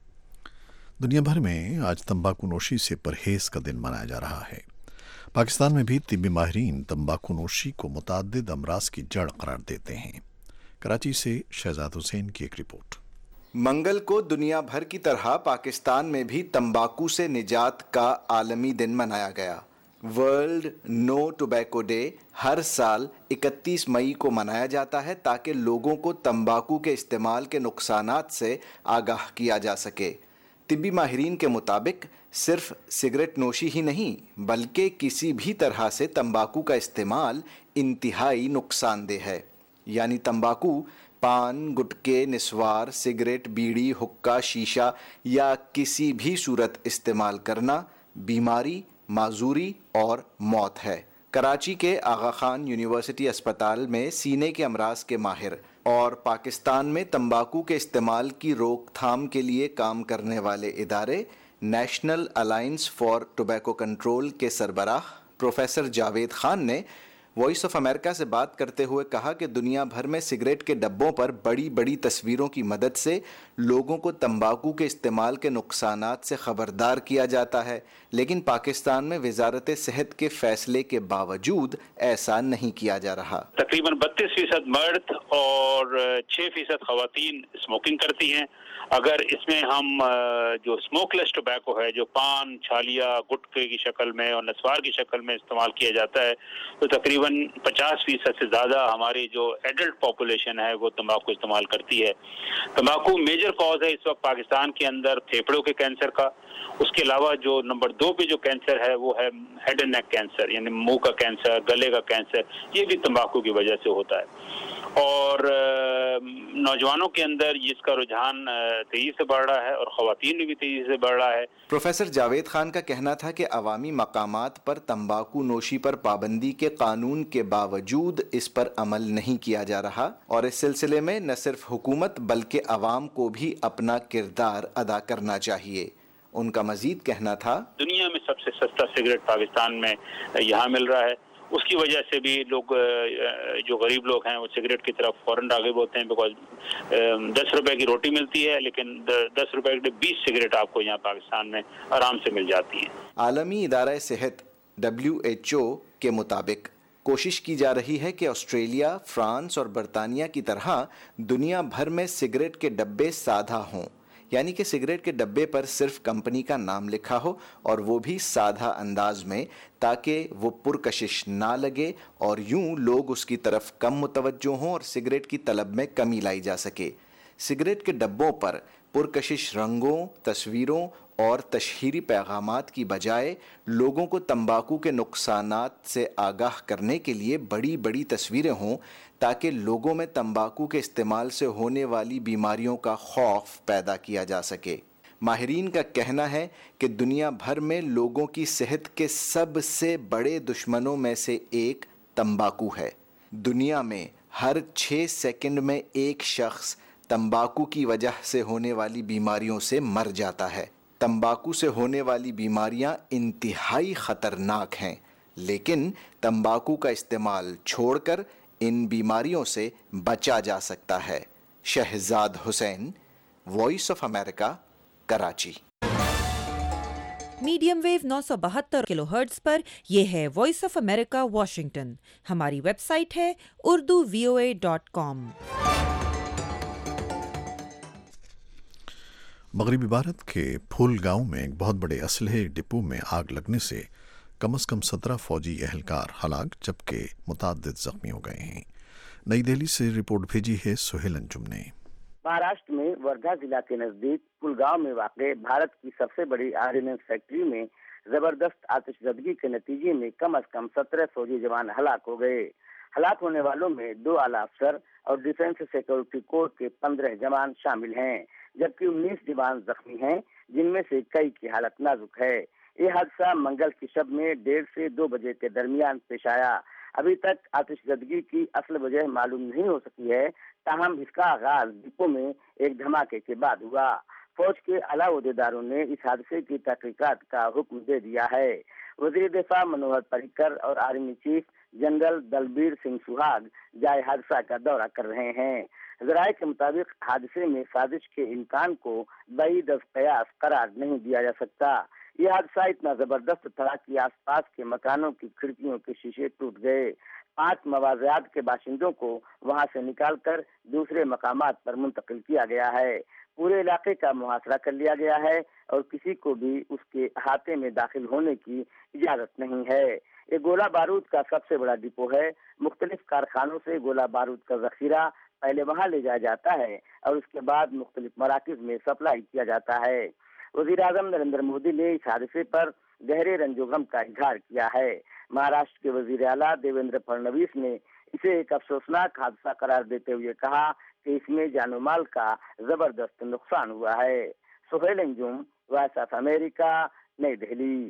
दुनिया भर में आज तंबाकू नोशी से परहेज का दिन मनाया जा रहा है। पाकिस्तान में भी तिब्बी माहिरीन तंबाकू नोशी को मुतअद्दिद अमराज की जड़ करार देते हैं। कराची से शहजाद हुसैन की एक रिपोर्ट। मंगल को दुनिया भर की तरह पाकिस्तान में भी तंबाकू से निजात का आलमी दिन मनाया गया। वर्ल्ड नो टोबैको डे हर साल इकतीस मई को मनाया जाता है ताकि लोगों को तंबाकू के इस्तेमाल के नुकसानात से आगाह किया जा सके। तिब्बी माहिरीन के मुताबिक सिर्फ सिगरेट नोशी ही नहीं, बल्कि किसी भी तरह से तंबाकू का इस्तेमाल इंतहाई नुकसानदेह है। यानी तंबाकू पान, गुटके, निस्वार, सिगरेट, बीड़ी, हुक्का, शीशा या किसी भी सूरत इस्तेमाल करना बीमारी, माजूरी और मौत है। कराची के आगा खान यूनिवर्सिटी अस्पताल में सीने के अमराज के माहिर और पाकिस्तान में तंबाकू के इस्तेमाल की रोकथाम के लिए काम करने वाले इदारे national alliance for tobacco control के सरबराह प्रोफेसर जावेद खान ने वॉइस ऑफ अमेरिका से बात करते हुए कहा कि दुनिया भर में सिगरेट के डब्बों पर बड़ी बड़ी तस्वीरों की मदद से लोगों को तंबाकू के इस्तेमाल के नुकसानात से खबरदार किया जाता है, लेकिन पाकिस्तान में वजारत सेहत के फैसले के बावजूद ऐसा नहीं किया जा रहा। तकरीबन बत्तीस फीसद मर्द और छः फीसद खवातीन स्मोकिंग करती हैं। अगर इसमें हम जो स्मोकलेस टोबैको है, जो पान, छालिया, गुटके की शक्ल में और नस्वार की शक्ल में इस्तेमाल किया जाता है, तो तकरीबन पचास फीसद से ज़्यादा हमारी जो एडल्ट पॉपुलेशन है वो तंबाकू इस्तेमाल करती है। तंबाकू मेजर कॉज है इस वक्त पाकिस्तान के अंदर फेफड़ों के कैंसर का। उसके अलावा जो नंबर दो पे जो कैंसर है वो है हेड एंड नेक कैंसर, यानी मुंह का कैंसर, गले का कैंसर, ये भी तंबाकू की वजह से होता है। और नौजवानों के अंदर इसका रुझान तेजी से बढ़ रहा है और ख़वातीन में भी तेजी से बढ़ रहा है। प्रोफेसर जावेद खान का कहना था कि अवामी मकामात पर तंबाकू नोशी पर पाबंदी के कानून के बावजूद इस पर अमल नहीं किया जा रहा और इस सिलसिले में न सिर्फ हुकूमत बल्कि अवाम को भी अपना किरदार अदा करना चाहिए। उनका मजीद कहना था, दुनिया में सबसे सस्ता सिगरेट पाकिस्तान में यहाँ मिल रहा है اس کی وجہ سے بھی لوگ جو غریب لوگ ہیں وہ سگریٹ کی طرف فوراً راغب ہوتے ہیں، بیکاز دس روپے کی روٹی ملتی ہے لیکن دس روپے کے بیس سگریٹ آپ کو یہاں پاکستان میں آرام سے مل جاتی ہیں۔ عالمی ادارہ صحت ڈبلیو ایچ او کے مطابق کوشش کی جا رہی ہے کہ آسٹریلیا، فرانس اور برطانیہ کی طرح دنیا بھر میں سگریٹ کے ڈبے سادہ ہوں، یعنی کہ سگریٹ کے ڈبے پر صرف کمپنی کا نام لکھا ہو اور وہ بھی سادہ انداز میں، تاکہ وہ پرکشش نہ لگے اور یوں لوگ اس کی طرف کم متوجہ ہوں اور سگریٹ کی طلب میں کمی لائی جا سکے۔ سگریٹ کے ڈبوں پر پرکشش رنگوں، تصویروں اور تشہیری پیغامات کی بجائے لوگوں کو تمباکو کے نقصانات سے آگاہ کرنے کے لیے بڑی بڑی تصویریں ہوں، تاکہ لوگوں میں تمباکو کے استعمال سے ہونے والی بیماریوں کا خوف پیدا کیا جا سکے۔ ماہرین کا کہنا ہے کہ دنیا بھر میں لوگوں کی صحت کے سب سے بڑے دشمنوں میں سے ایک تمباکو ہے۔ دنیا میں ہر چھ سیکنڈ میں ایک شخص تمباکو کی وجہ سے ہونے والی بیماریوں سے مر جاتا ہے۔ تمباکو سے ہونے والی بیماریاں انتہائی خطرناک ہیں، لیکن تمباکو کا استعمال چھوڑ کر ان بیماریوں سے بچا جا سکتا ہے۔ Shahzad Hussain, voice of America, Karachi. Medium wave نو سو بہتر کلو ہرٹز پر یہ ہے وائس آف امریکہ واشنگٹن۔ ہماری ویب سائٹ ہے اردو وی او اے ڈاٹ کام۔ مغربی بھارت کے پھول گاؤں میں ایک بہت بڑے اسلحے ڈپو میں آگ لگنے سے کم از کم سترہ فوجی اہلکار ہلاک جبکہ متعدد زخمی ہو گئے ہیں۔ نئی دہلی سے رپورٹ بھیجی ہے سہیل انجم نے۔ مہاراشٹر میں ورگا ضلع کے نزدیک پھولگاؤں میں واقع بھارت کی سب سے بڑی آرڈیننس فیکٹری میں زبردست آتش زدگی کے نتیجے میں کم از کم سترہ فوجی جوان ہلاک ہو گئے۔ ہلاک ہونے والوں میں دو اعلیٰ افسر اور ڈیفنس سیکورٹی کور کے پندرہ جوان شامل ہیں، جبکہ انیس جوان زخمی ہیں، جن میں سے کئی کی حالت نازک ہے۔ یہ حادثہ منگل کی شب میں ڈیڑھ سے دو بجے کے درمیان پیش آیا۔ ابھی تک آتش زدگی کی اصل وجہ معلوم نہیں ہو سکی ہے، تاہم اس کا آغاز ڈپو میں ایک دھماکے کے بعد ہوا۔ فوج کے اعلیٰ عہدیداروں نے اس حادثے کی تحقیقات کا حکم دے دیا ہے۔ وزیر دفاع منوہر پریکر اور army chief general Dalbir Singh Suhag جائے حادثہ کا دورہ کر رہے ہیں۔ ذرائع کے مطابق حادثے میں سازش کے امکان کو بعید از قیاس قرار نہیں دیا جا سکتا۔ یہ حادثہ اتنا زبردست تھا کہ آس پاس کے مکانوں کی کھڑکیوں کے شیشے ٹوٹ گئے۔ پانچ مواضعات کے باشندوں کو وہاں سے نکال کر دوسرے مقامات پر منتقل کیا گیا ہے۔ پورے علاقے کا محاصرہ کر لیا گیا ہے اور کسی کو بھی اس کے احاطے میں داخل ہونے کی اجازت نہیں ہے۔ یہ گولہ بارود کا سب سے بڑا ڈپو ہے۔ مختلف کارخانوں سے گولہ بارود کا ذخیرہ پہلے وہاں لے جایا جاتا ہے اور اس کے بعد مختلف مراکز میں سپلائی کیا جاتا ہے۔ وزیر اعظم نریندر مودی نے اس حادثے پر گہرے رنج و غم کا اظہار کیا ہے۔ مہاراشٹر کے وزیر اعلیٰ دیویندر فڑنویس نے اسے ایک افسوسناک حادثہ قرار دیتے ہوئے کہا کہ اس میں جان و مال کا زبردست نقصان ہوا ہے۔ Sohail Anjum, voice of America, Nai Delhi.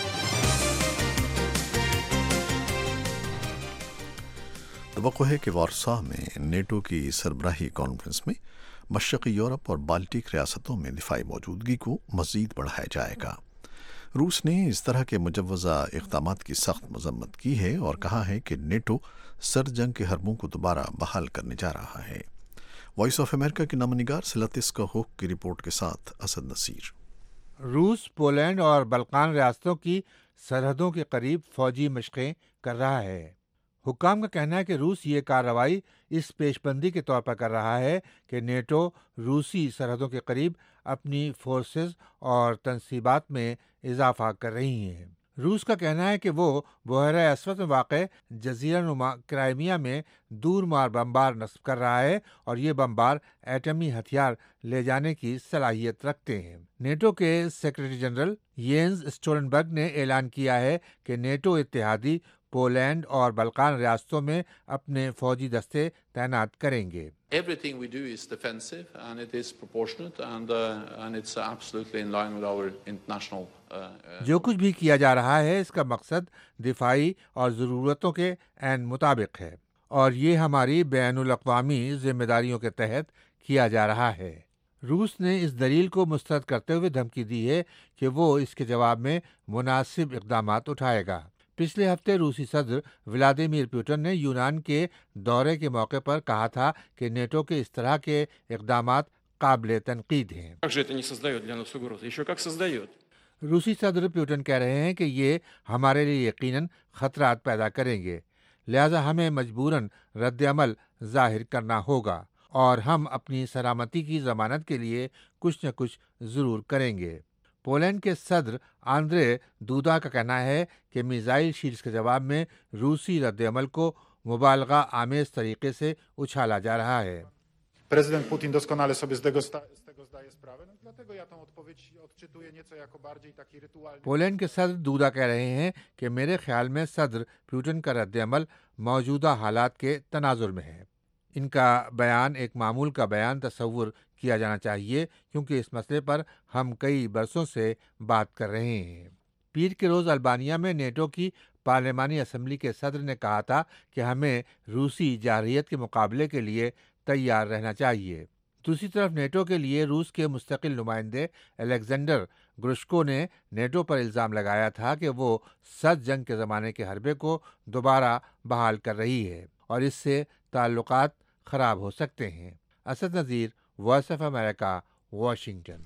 توقع ہے کہ وارسا میں نیٹو کی سربراہی کانفرنس میں مشرقی یورپ اور بالٹک ریاستوں میں دفاعی موجودگی کو مزید بڑھایا جائے گا۔ روس نے اس طرح کے مجوزہ اقدامات کی سخت مذمت کی ہے اور کہا ہے کہ نیٹو سرد جنگ کے حربوں کو دوبارہ بحال کرنے جا رہا ہے۔ وائس آف امریکہ کے نامہ نگار سلاتس کا ہوک کی رپورٹ کے ساتھ اسد نصیر۔ روس پولینڈ اور بلقان ریاستوں کی سرحدوں کے قریب فوجی مشقیں کر رہا ہے۔ حکام کا کہنا ہے کہ روس یہ کارروائی اس پیش بندی کے طور پر کر رہا ہے کہ نیٹو روسی سرحدوں کے قریب اپنی فورسز اور تنصیبات میں اضافہ کر رہی ہیں۔ روس کا کہنا ہے کہ وہ بحیرہ اسود میں واقع جزیرہ نما کرائمیا میں دور مار بمبار نصب کر رہا ہے اور یہ بمبار ایٹمی ہتھیار لے جانے کی صلاحیت رکھتے ہیں۔ نیٹو کے سیکرٹری جنرل یینز اسٹولنبرگ نے اعلان کیا ہے کہ نیٹو اتحادی پولینڈ اور بلقان ریاستوں میں اپنے فوجی دستے تعینات کریں گے۔ Everything we do is defensive and it is proportionate and uh, and it's absolutely in line with our international uh, جو کچھ بھی کیا جا رہا ہے اس کا مقصد دفاعی اور ضرورتوں کے عین مطابق ہے اور یہ ہماری بین الاقوامی ذمہ داریوں کے تحت کیا جا رہا ہے۔ روس نے اس دلیل کو مسترد کرتے ہوئے دھمکی دی ہے کہ وہ اس کے جواب میں مناسب اقدامات اٹھائے گا۔ पिछले हफ्ते रूसी सदर व्लादिमीर पुतिन ने यूनान के दौरे के मौके पर कहा था कि नेटो के इस तरह के इक़दामात काबिल तनकीद हैं। Как же это не создает для нас угрозы? Еще как создает. रूसी सदर पुतिन कह रहे हैं कि ये हमारे लिए यकीनन खतरात पैदा करेंगे, लिहाजा हमें मजबूरन रद्द-ए-अमल जाहिर करना होगा और हम अपनी सलामती की ज़मानत के लिए कुछ न कुछ ज़रूर करेंगे। पोलैंड के सदर आंद्रे दूदा का कहना है कि मिसाइल शील्ड्स के जवाब में रूसी रद्द-ए-अमल को मुबालगा आमेज तरीके से उछाला जा रहा है। Prezydent Putin doskonale sobie z tego, sta, z tego zdaje sprawę, no dlatego ja tą odpowiedź odczytuję nieco jako bardziej taki rytualny. Poland के सदर दूदा कह रहे हैं कि मेरे ख्याल में सदर पुतिन का रद्द-ए-अमल मौजूदा हालात के तनाजुर में है। इनका बयान एक मामूल का बयान तस्वुर किया जाना चाहिए, क्योंकि इस मसले पर हम कई बरसों से बात कर रहे हैं। पीर के रोज़ अल्बानिया में नेटो की पार्लिमानी असम्बली के सदर ने कहा था कि हमें रूसी जारहियत के मुकाबले के लिए तैयार रहना चाहिए। दूसरी तरफ नेटो के लिए रूस के मुस्तकिल नुमाइंदे अलेक्जेंडर ग्रुश्को ने नेटो पर इल्ज़ाम लगाया था कि वो सद जंग के ज़माने के हरबे को दोबारा बहाल कर रही है और इससे ताल्लुकात ख़राब हो सकते हैं। Asad Nazir, voice of America, Washington.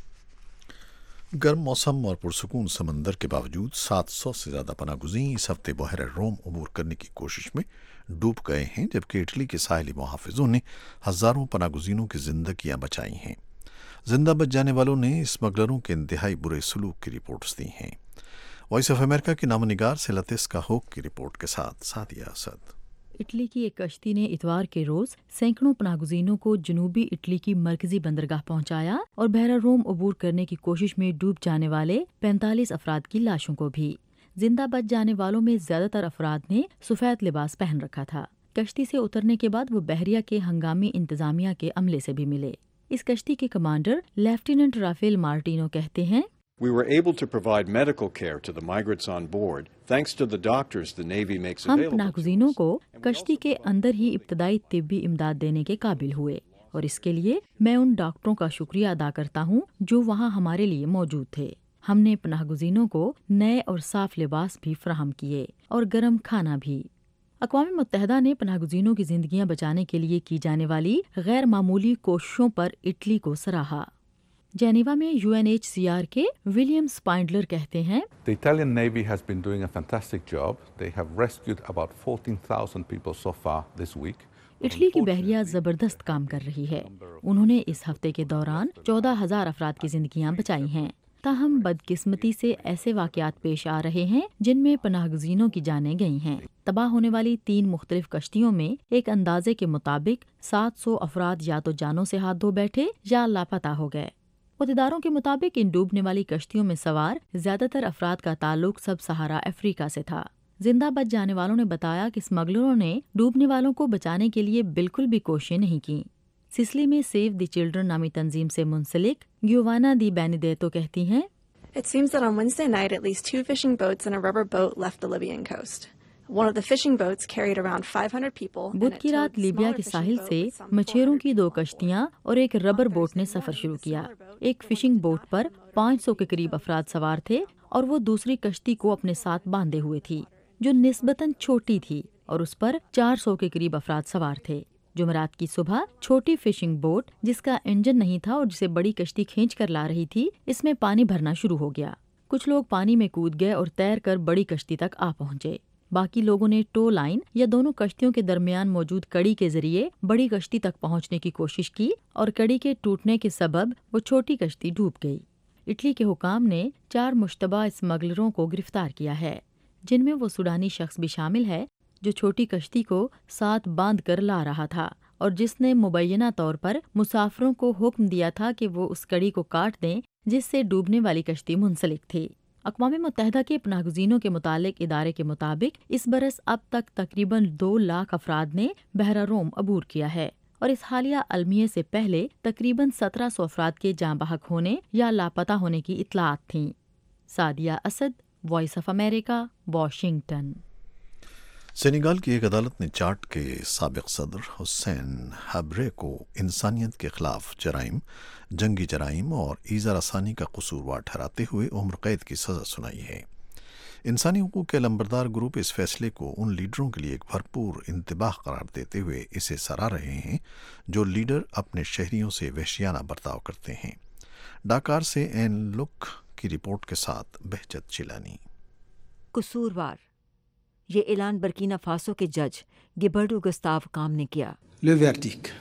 गर्म मौसम और पुरसकून समंदर के बावजूद सात सौ से ज़्यादा पनागुज़ीन इस हफ्ते बहर रोम अबूर करने की कोशिश में डूब गए हैं, जबकि इटली के साहिली मुहाफ़िज़ों ने हज़ारों पनागुज़ीनों की ज़िंदगियां बचाई हैं। जिंदा बच जाने वालों ने स्मगलरों के इंतहाई बुरे सलूक की रिपोर्ट्स दी हैं। वॉइस ऑफ अमेरिका की नामनिगार से लतिस्का होक की रिपोर्ट के साथ सादिया असद। इटली की एक कश्ती ने इतवार के रोज सैकड़ों पनागुज़ीनों को जनूबी इटली की मरकजी बंदरगाह पहुंचाया और बहरा रोम अबूर करने की कोशिश में डूब जाने वाले पैंतालीस अफराद की लाशों को भी। जिंदा बच जाने वालों में ज्यादातर अफराद ने सफेद लिबास पहन रखा था। कश्ती से उतरने के बाद वो बहरिया के हंगामी इंतजामिया के अमले से भी मिले। इस कश्ती के कमांडर लेफ्टिनेंट राफेल मार्टिनो कहते हैं, We were able to provide medical care to the migrants on board thanks to the doctors the Navy makes हम available. पनागुज़ीनों को कश्ती के अंदर ही इब्तदाई तिब्बी इमदाद देने के काबिल हुए और इसके लिए मैं उन डॉक्टरों का शुक्रिया अदा करता हूँ जो वहाँ हमारे लिए मौजूद थे। हमने पनागुज़ीनों को नए और साफ लिबास भी फराहम किए और गर्म खाना भी। अक़वाम मुत्तहिदा ने पनागुज़ीनों की जिंदगियां बचाने के लिए की जाने वाली गैर मामूली कोशिशों पर इटली को सराहा। जेनेवा में U N H C R के विलियम स्पाइंडलर कहते हैं, The Italian Navy has been doing a fantastic job. They have rescued about fourteen thousand people so far this week. Italy की बहरिया जबरदस्त काम कर रही है। उन्होंने इस हफ्ते के दौरान चौदह हजार अफराद की जिंदगियां बचाई हैं। ताहम बदकिस्मती से ऐसे वाकयात पेश आ रहे हैं जिनमें पनाहगज़ीनों की जानें गई हैं। तबाह होने वाली तीन मुख्तलिफ कश्तियों में एक अंदाजे के मुताबिक सात सौ अफराद या तो जानों से हाथ धो बैठे या लापता हो गए। अहदेदारों के मुताबिक इन डूबने वाली कश्तियों में सवार ज्यादातर अफराद का ताल्लुक सब सहारा अफ्रीका से था। जिंदा बच जाने वालों ने बताया कि स्मगलरों ने डूबने वालों को बचाने के लिए बिल्कुल भी कोशिश नहीं की। सिसिली में सेव द चिल्ड्रन नामी तंजीम से मुंसलिक गियोवाना दी बेनिडेटो कहती हैं, It seems that on Wednesday night at least two fishing boats and a rubber boat left the Libyan coast. One of the fishing boats carried around five hundred people. बुध की रात लीबिया के साहिल से मछेरों की दो कश्तियां और एक रबर बोट ने सफर शुरू किया। एक फिशिंग बोट पर पाँच सौ के करीब अफराद सवार थे और वो दूसरी कश्ती को अपने साथ बांधे हुए थी जो निस्बतन छोटी थी और उस पर चार सौ के करीब अफराद सवार थे। जुमरात की सुबह छोटी फिशिंग बोट जिसका इंजन नहीं था और जिसे बड़ी कश्ती खींच कर ला रही थी, इसमें पानी भरना शुरू हो गया। कुछ लोग पानी में कूद गए और तैर कर बड़ी कश्ती तक आ पहुंचे। बाकी लोगों ने टो लाइन या दोनों कश्तियों के दरमियान मौजूद कड़ी के जरिए बड़ी कश्ती तक पहुंचने की कोशिश की और कड़ी के टूटने के सबब वो छोटी कश्ती डूब गई। इटली के हुकाम ने चार मुश्तबा स्मगलरों को गिरफ्तार किया है, जिनमें वो सूडानी शख्स भी शामिल है जो छोटी कश्ती को साथ बांध कर ला रहा था और जिसने मुबैना तौर पर मुसाफिरों को हुक्म दिया था कि वो उस कड़ी को काट दें जिससे डूबने वाली कश्ती मुंसलिक थी। अक़वाम मुत्तहिदा के पनाहगज़ीनों के मुतालिक इदारे के मुताबिक इस बरस अब तक तकरीबन दो लाख अफराद ने बहरा रोम अबूर किया है और इस हालिया अलमिये से पहले तकरीबन सत्रह सौ अफराद के जाँ बहक होने या लापता होने की इतलात थीं। Sadia Asad, voice of America, Washington. Senegal की एक अदालत ने चाड के साबिक सदर हुसैन हब्रे को इंसानियत के खिलाफ जराइम, जंगी जराइम और ईजा रसानी का कसूरवार ठहराते हुए उम्र कैद की सज़ा सुनाई है। इंसानी हकूक़ के लंबरदार ग्रुप इस फैसले को उन लीडरों के लिए एक भरपूर इंतबाह करार देते हुए इसे सराह रहे हैं जो लीडर अपने शहरियों से वहशियाना बर्ताव करते हैं। डाकार से एन लुक की रिपोर्ट के साथ बहजत चिलानी। कसूरवार, ये ऐलान बर्किना फासो के जज गिबर्डो गुस्ताव काम ने किया। Le verdict.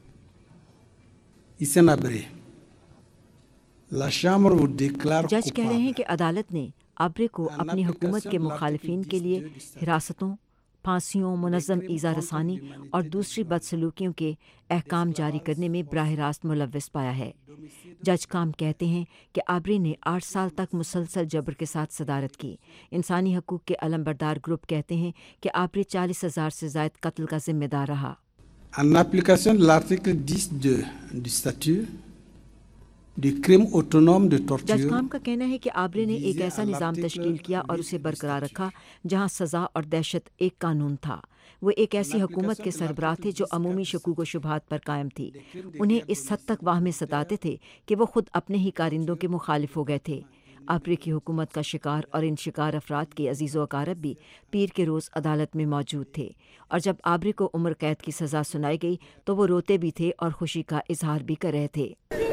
Issam Abré. La Chambre vous déclare coupable. जज कह रहे हैं कि अदालत ने आब्रे को अपनी हुकूमत के मुखालिफिन के लिए हिरासतों, फांसियों, मुनज़्ज़म ईज़ा रसानी और दूसरी बदसलूकियों के अहकाम जारी करने में बराह रास्त मुलव्वस पाया है। जज काम कहते हैं कि आब्रे ने आठ साल तक मुसलसल जबर के साथ सदारत की। इंसानी हकूक़ के अलमबरदार ग्रुप कहते हैं कि आब्रे चालीस हज़ार से ज़ायद कत्ल का जिम्मेदार रहा। En application de l'article dix deux du statut du crime autonome de torture, जज काम का कहना है कि आब्रे ने एक ऐसा निज़ाम तश्कील किया और उसे बरकरार रखा जहां सज़ा और दहशत एक कानून था। वो एक ऐसी हुकूमत के सरबराह थे जो अमूमी शकूक व शुबहात पर कायम थी। उन्हें इस हद तक वाहमे सताते थे कि वो खुद अपने ही कारिंदों के मुखालिफ हो गए थे। आब्रे की हुकूमत का शिकार और इन शिकार अफराद के अजीज़ व अकारब भी पीर के रोज़ अदालत में मौजूद थे और जब आब्रे को उम्र कैद की सज़ा सुनाई गई तो वो रोते भी थे और खुशी का इजहार भी कर रहे थे।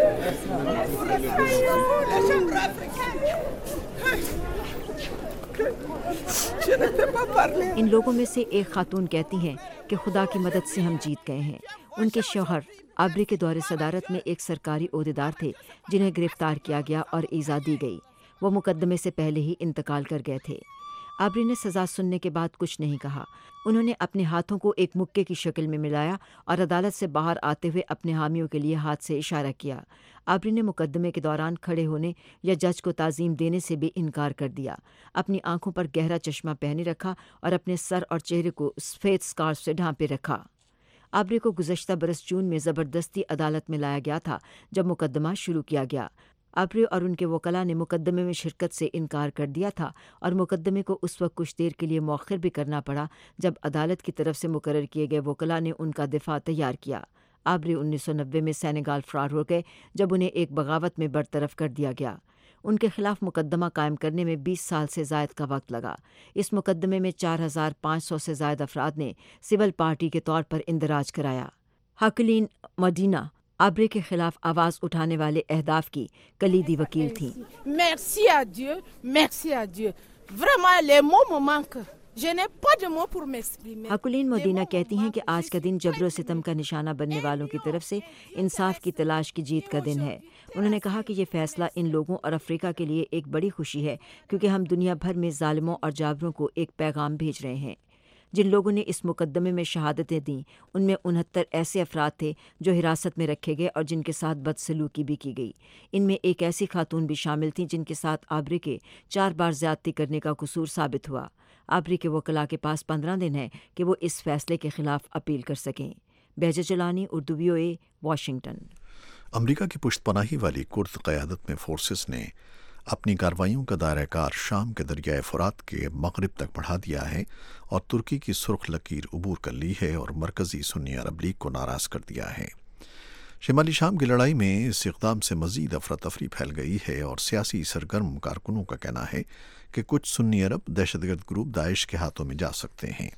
इन लोगों में से एक खातून कहती हैं कि खुदा की मदद से हम जीत गए हैं। उनके शौहर आब्रे के दौरे सदारत में एक सरकारी ओहदेदार थे जिन्हें गिरफ्तार किया गया और ईज़ा दी गई। वो मुकदमे से पहले ही इंतकाल कर गए थे। आब्रे ने सज़ा सुनने के बाद कुछ नहीं कहा। उन्होंने अपने हाथों को एक मुक्के की शक्ल में मिलाया और अदालत से बाहर आते हुए अपने हामियों के लिए हाथ से इशारा किया। आब्रे ने मुकदमे के दौरान खड़े होने या जज को ताज़ीम देने से भी इनकार कर दिया। अपनी आंखों पर गहरा चश्मा पहने रखा और अपने सर और चेहरे को सफ़ेद स्कार्फ से ढांपे रखा। आब्रे को गुज़श्ता बरस जून में ज़बरदस्ती अदालत में लाया गया था जब मुकदमा शुरू किया गया। आब्रे और उनके वकला ने मुकदमे में शिरकत से इनकार कर दिया था और मुकदमे को उस वक्त कुछ देर के लिए मौखिर भी करना पड़ा जब अदालत की तरफ से मुकर्रर किए गए वकला ने उनका दिफा तैयार किया। आब्रे उन्नीस सौ नब्बे में सेनेगाल फरार हो गए जब उन्हें एक बगावत में बरतरफ कर दिया गया। उनके खिलाफ मुकदमा कायम करने में बीस साल से ज़ायद का वक्त लगा। इस मुकदमे में चार हज़ार पाँच सौ से ज़ायद अफराद ने सिविल पार्टी के तौर पर इंदराज कराया। हाकलीन मदीना आब्रे के खिलाफ आवाज़ उठाने वाले अहदाफ की कलीदी वकील थीं। Merci à Dieu, merci à Dieu. Vraiment les mots me manquent. Je n'ai pas de mots pour m'exprimer. हाकुलीन मदीना कहती हैं कि आज का दिन जबर सितम का निशाना बनने वालों की तरफ से इंसाफ की तलाश की जीत का दिन है। उन्होंने कहा कि ये फैसला इन लोगों और अफ्रीका के लिए एक बड़ी खुशी है क्योंकि हम दुनिया भर में जालिमों और जाबरों को एक पैगाम भेज रहे हैं। जिन लोगों ने इस मुकदमे में शहादतें दीं उनमें उनहत्तर ऐसे अफराद थे जो हिरासत में रखे गए और जिनके साथ बदसलूकी भी की गई। इनमें एक ऐसी खातून भी शामिल थी जिनके साथ आब्रे के चार बार ज्यादती करने का कसूर साबित हुआ। आब्रे के वकला के पास पंद्रह दिन है कि वो इस फैसले के खिलाफ अपील कर सकें। बेजा जलानी, उर्दू वीओए, वाशिंगटन। अमरीका की पुश्तपनाही वाली कुर्द क़यादत में फोर्सेस ने अपनी कार्रवाइयों का दायरा कार शाम के दरियाए फुरात के मगरिब तक बढ़ा दिया है और तुर्की की सुर्ख लकीर उबूर कर ली है और मरकज़ी सुन्नी अरब लीग को नाराज़ कर दिया है। शिमाली शाम की लड़ाई में इस इक़दाम से मज़ीद अफरा तफरी फैल गई है और सियासी सरगर्म कारकुनों का कहना है कि कुछ सुन्नी अरब दहशतगर्द ग्रुप दाइश के हाथों में जा सकते हैं।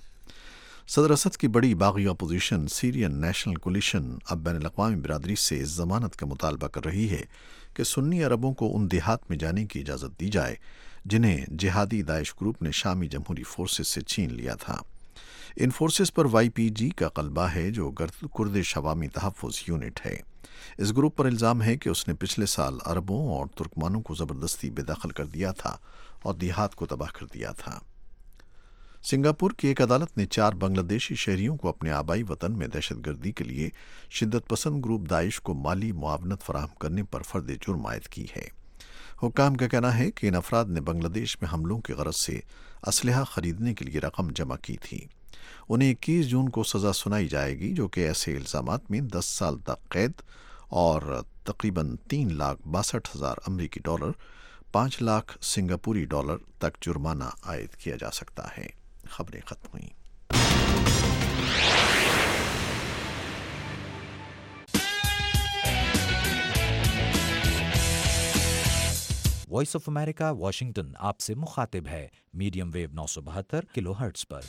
सदर असद की बड़ी बागी अपोजिशन सीरियन नेशनल कोलिशन अब बैन अल-अक़वामी बिरादरी से ज़मानत का मुतालबा कर रही है कि सुन्नी अरबों को उन देहात में जाने की इजाज़त दी जाए जिन्हें जिहादी दाइश ग्रुप ने शामी जमहूरी फोर्सेस से छीन लिया था। इन फोर्सेस पर वाई पी जी का कल्बा है जो कुर्दिश अवामी तहफ़्फ़ुज़ यूनिट है। इस ग्रुप पर इल्ज़ाम है कि उसने पिछले साल अरबों और तुर्कमानों को ज़बरदस्ती बेदखल कर दिया था और देहात को तबाह कर दिया था। सिंगापुर की एक अदालत ने चार बांग्लादेशी शहरियों को अपने आबाई वतन में दहशतगर्दी के लिए शिद्दत पसंद ग्रुप दाइश को माली मुआवनत फराहम करने पर फर्द जुर्म आयद की है। हुक्काम का कहना है कि इन अफराद ने बांग्लादेश में हमलों की गरज से असलहा खरीदने के लिए रकम जमा की थी। उन्हें इक्कीस जून को सज़ा सुनाई जाएगी जो कि ऐसे इल्ज़ामात में दस साल तक कैद और तकरीबन तीन लाख बासठ हज़ार अमरीकी डॉलर पाँच लाख सिंगापुरी डॉलर तक जुर्माना आयद किया जा सकता है। खबरें खत्म हुई। वॉइस ऑफ अमेरिका वाशिंगटन आपसे मुखातिब है मीडियम वेव नौ सौ बहत्तर किलो हर्ट्ज पर।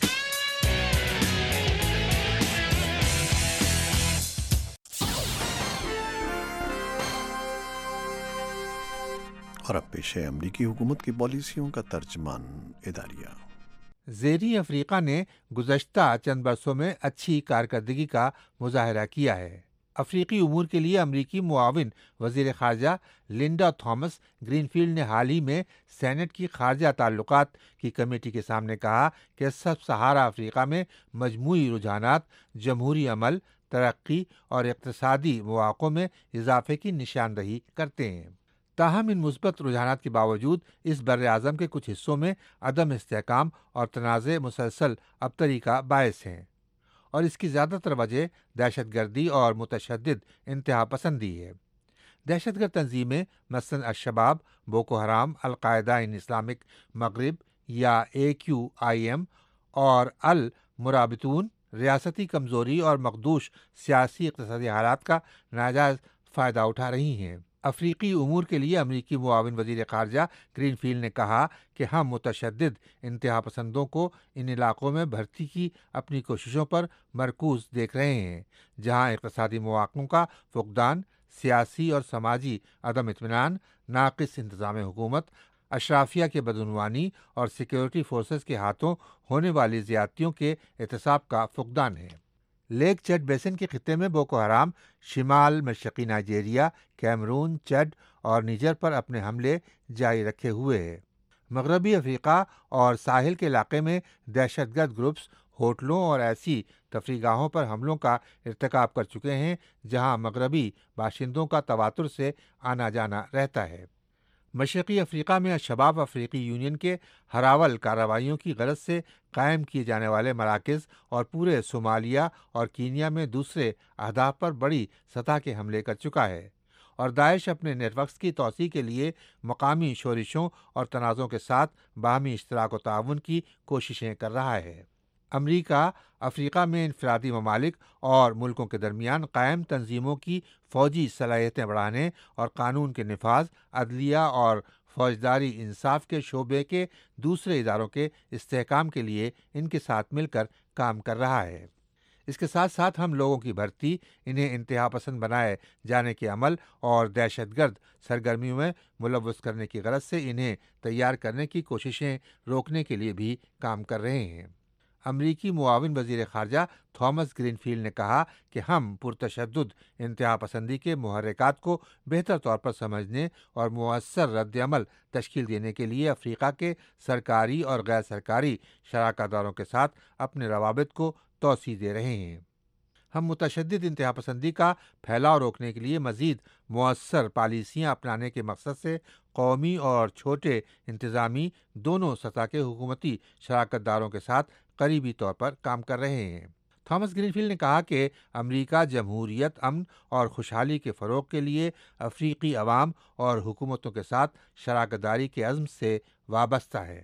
और अब पेश है अमरीकी हुकूमत की पॉलिसियों का तर्जमान इदारिया। ज़ेरी अफ्रीका ने गुज़श्ता चंद बरसों में अच्छी कारकर्दगी का मुजाहरा किया है। अफ्रीकी उमूर के लिए अमरीकी मुआविन वज़ीर ख़ारजा लिंडा थॉमस ग्रीनफील्ड ने हाल ही में सेनेट की ख़ारजा ताल्लुकात की कमेटी के सामने कहा कि सब सहारा अफ्रीका में मजमूई रुझानात जमहूरी अमल, तरक्की और इक़्तिसादी मौक़ों में इजाफे की निशानदही करते हैं। ताहम इन मुस्बत रुझानात के बावजूद इस बर्र आज़म के कुछ हिस्सों में अदम इस्तेहकाम और तनाज़े मुसलसल अबतरी का बायस हैं और इसकी ज़्यादातर वजह दहशतगर्दी और मुतशद्दिद इंतहा पसंदी है। दहशतगर्द तंजीमें मसलन अल-शबाब, बोको हराम, अल-कायदा इन इस्लामिक मगरिब या ए क्यू आई एम और अल मुराबितून रियासती कमज़ोरी और मखदूश सियासी इक़्तिसादी हालात का नाजायज़ फ़ायदा उठा रही हैं। अफ्रीकी उमूर के लिए अमरीकी मुआविन वज़ीर ख़ारजा ग्रीनफील्ड ने कहा कि हम मुतशद्दिद इंतहा पसंदों को इन इलाक़ों में भर्ती की अपनी कोशिशों पर मरकूज़ देख रहे हैं, जहाँ इक़्तिसादी मौक़ों का फ़ुक़दान, सियासी और समाजी अदम इत्मीनान, नाक़िस इंतज़ाम हुकूमत, अशराफिया के बदउनवानी और सिक्योरिटी फोर्सेस के हाथों होने वाली ज़्यादतियों के एहतसाब का फ़ुक़दान है। लेक चड बेसिन के खित्ते में बोको हराम शिमाल मशरक़ी नाइजीरिया, कैमरून, चड और निजर पर अपने हमले जारी रखे हुए है। मगरबी अफ्रीका और साहिल के इलाके में दहशतगर्द ग्रुप्स होटलों और ऐसी तफरीगाहों पर हमलों का इर्तिकाब कर चुके हैं जहां मगरबी बाशिंदों का तवातुर से आना जाना रहता है। मशरक़ी अफ्रीका में अल-शबाब अफ्रीकी यूनियन के हरावल कार्रवाइयों की गरज से कायम किए जाने वाले मराकज़ और पूरे सोमालिया और कीनिया में दूसरे अहदाफ पर बड़ी सतह के हमले कर चुका है और दाइश अपने नेटवर्क्स की तौसीक़ के लिए मकामी शोरिशों और तनाज़ों के साथ बाहमी इश्तराक और ताउन की कोशिशें कर रहा है। अमरीका अफ्रीका में इनफरादी ममालिक और मुल्कों के दरमियान कायम तंजीमों की फ़ौजी सलाहियतें बढ़ाने और कानून के निफाज, अदलिया और फौजदारी इंसाफ के शोबे के दूसरे इदारों के इस्तेहकाम के लिए इनके साथ मिलकर काम कर रहा है। इसके साथ साथ हम लोगों की भर्ती, इन्हें इंतहा पसंद बनाए जाने के अमल और दहशतगर्द सरगर्मियों में मुलव्वस करने की गरज से इन्हें तैयार करने की कोशिशें रोकने के लिए भी काम कर रहे हैं। अमरीकी मुआविन वज़ीर ख़ारजा थॉमस ग्रीनफील्ड ने कहा कि हम पुरतशद्दुद इंतहा पसंदी के मुहर्रिकात को बेहतर तौर पर समझने और मुअस्सर रद्द-ए-अमल तश्कील देने के लिए अफ्रीका के सरकारी और गैर सरकारी शराकतदारों के साथ अपने रवाबित को तौसीह दे रहे हैं। हम मुतशद्दिद इंतहा पसंदी का फैलाव रोकने के लिए मज़ीद मुअस्सर पॉलिसियाँ अपनाने के मकसद से कौमी और छोटे इंतज़ामी दोनों सतह के हुकूमती शराकतदारों के साथ करीबी तौर पर काम कर रहे हैं। थॉमस ग्रीनफील्ड ने कहा कि अमरीका जमहूरियत, अमन और खुशहाली के फ़रोग़ के लिए अफ्रीकी अवाम और हुकूमतों के साथ शराकतदारी के अज़्म से वाबस्ता है।